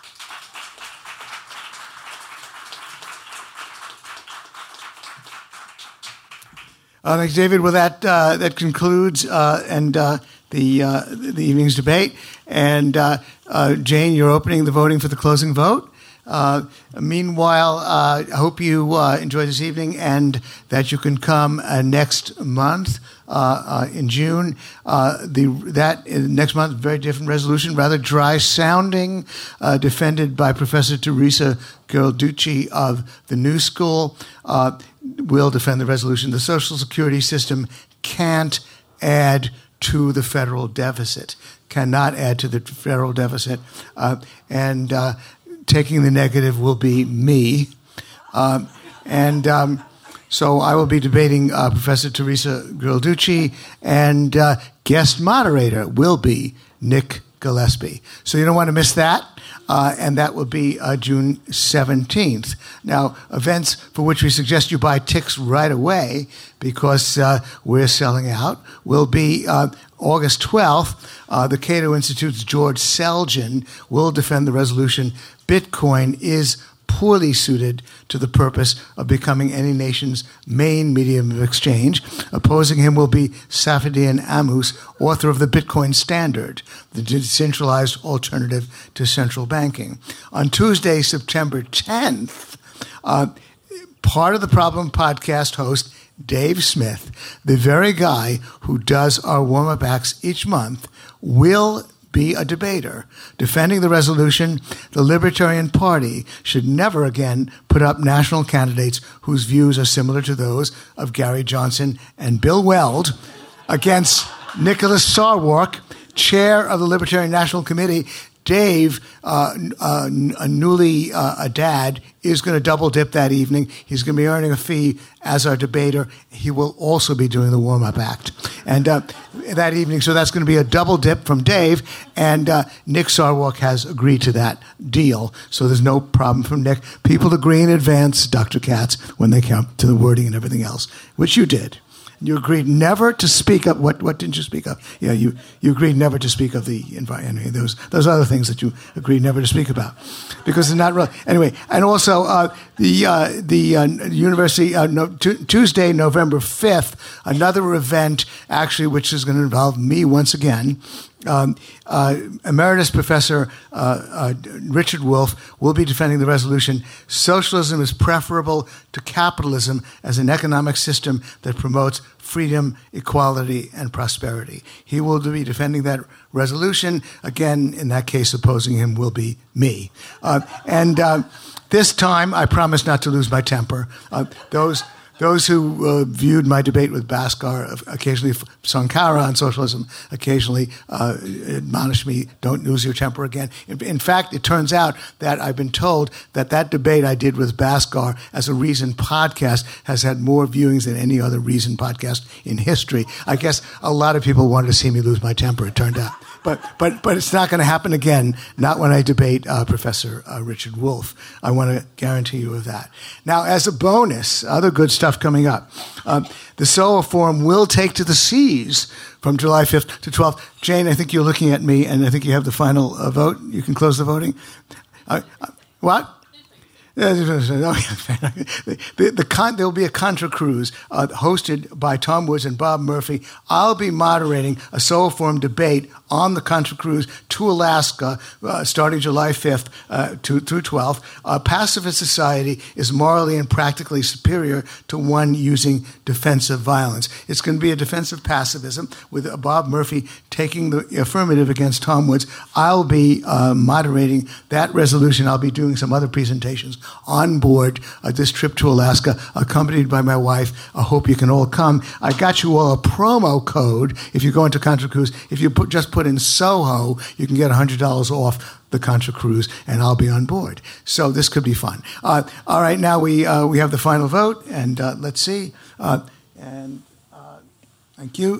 Thanks, David. Well, that concludes the evening's debate. And Jane, you're opening the voting for the closing vote. Meanwhile, I hope you enjoy this evening and that you can come next month in June. Next month, very different resolution, rather dry sounding, defended by Professor Teresa Giralducci of the New School. Will defend the resolution. The Social Security system can't add to the federal deficit, cannot add to the federal deficit. Taking the negative will be me. So I will be debating Professor Teresa Giralducci, and guest moderator will be Nick Gillespie. So you don't want to miss that. And that will be June 17th. Now, events for which we suggest you buy tickets right away because we're selling out will be August 12th. The Cato Institute's George Selgin will defend the resolution, Bitcoin is poorly suited to the purpose of becoming any nation's main medium of exchange. Opposing him will be Safieddine Ammous, author of the Bitcoin Standard, the decentralized alternative to central banking. On Tuesday, September 10th, part of the Problem podcast host, Dave Smith, the very guy who does our warm-up acts each month, will be a debater, defending the resolution the Libertarian Party should never again put up national candidates whose views are similar to those of Gary Johnson and Bill Weld against Nicholas Sarwark, chair of the Libertarian National Committee. Dave, newly a dad, is going to double dip that evening. He's going to be earning a fee as our debater. He will also be doing the warm-up act. And that evening, so that's going to be a double dip from Dave, and Nick Sarwark has agreed to that deal, so there's no problem from Nick. People agree in advance, Dr. Katz, when they come to the wording and everything else, which you did. You agreed never to speak of what didn't you speak of? Yeah, you agreed never to speak of the environment. Those other things that you agreed never to speak about, because it's not real. Anyway, and also the university Tuesday, November 5th, another event actually which is going to involve me once again. Emeritus Professor Richard Wolff will be defending the resolution, "Socialism is preferable to capitalism as an economic system that promotes freedom, equality, and prosperity." He will be defending that resolution. Again, in that case, opposing him will be me. This time, I promise not to lose my temper. Those who viewed my debate with Bhaskar, occasionally Sankara on socialism, occasionally admonished me, don't lose your temper again. In fact, it turns out that I've been told that debate I did with Bhaskar as a Reason podcast has had more viewings than any other Reason podcast in history. I guess a lot of people wanted to see me lose my temper, it turned out. But it's not going to happen again, not when I debate Professor Richard Wolff. I want to guarantee you of that. Now, as a bonus, other good stuff coming up. The SOA Forum will take to the seas from July 5th to 12th. Jane, I think you're looking at me, and I think you have the final vote. You can close the voting. What? There'll be a Contra Cruise hosted by Tom Woods and Bob Murphy. I'll be moderating a SOA Forum debate on the Contra Cruise to Alaska starting July 5th through 12th. Pacifist society is morally and practically superior to one using defensive violence. It's going to be a defensive pacifism with Bob Murphy taking the affirmative against Tom Woods. I'll be moderating that resolution. I'll be doing some other presentations on board this trip to Alaska, accompanied by my wife. I hope you can all come. I got you all a promo code if you go into Contra Cruise. If you just put in Soho, you can get $100 off the Contra Cruise, and I'll be on board. So this could be fun. All right, now we have the final vote, and let's see. Thank you.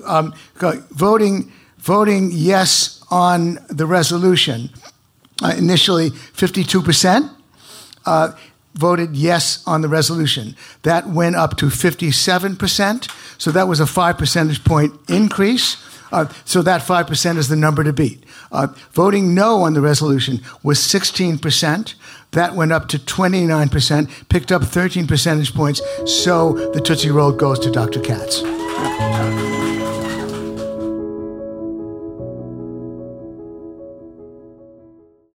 Voting yes on the resolution. Initially, 52%. Voted yes on the resolution. That went up to 57%, so that was a 5 percentage point increase. So that 5% is the number to beat. Voting no on the resolution was 16%. That went up to 29%, picked up 13 percentage points, so the Tootsie Roll goes to Dr. Katz.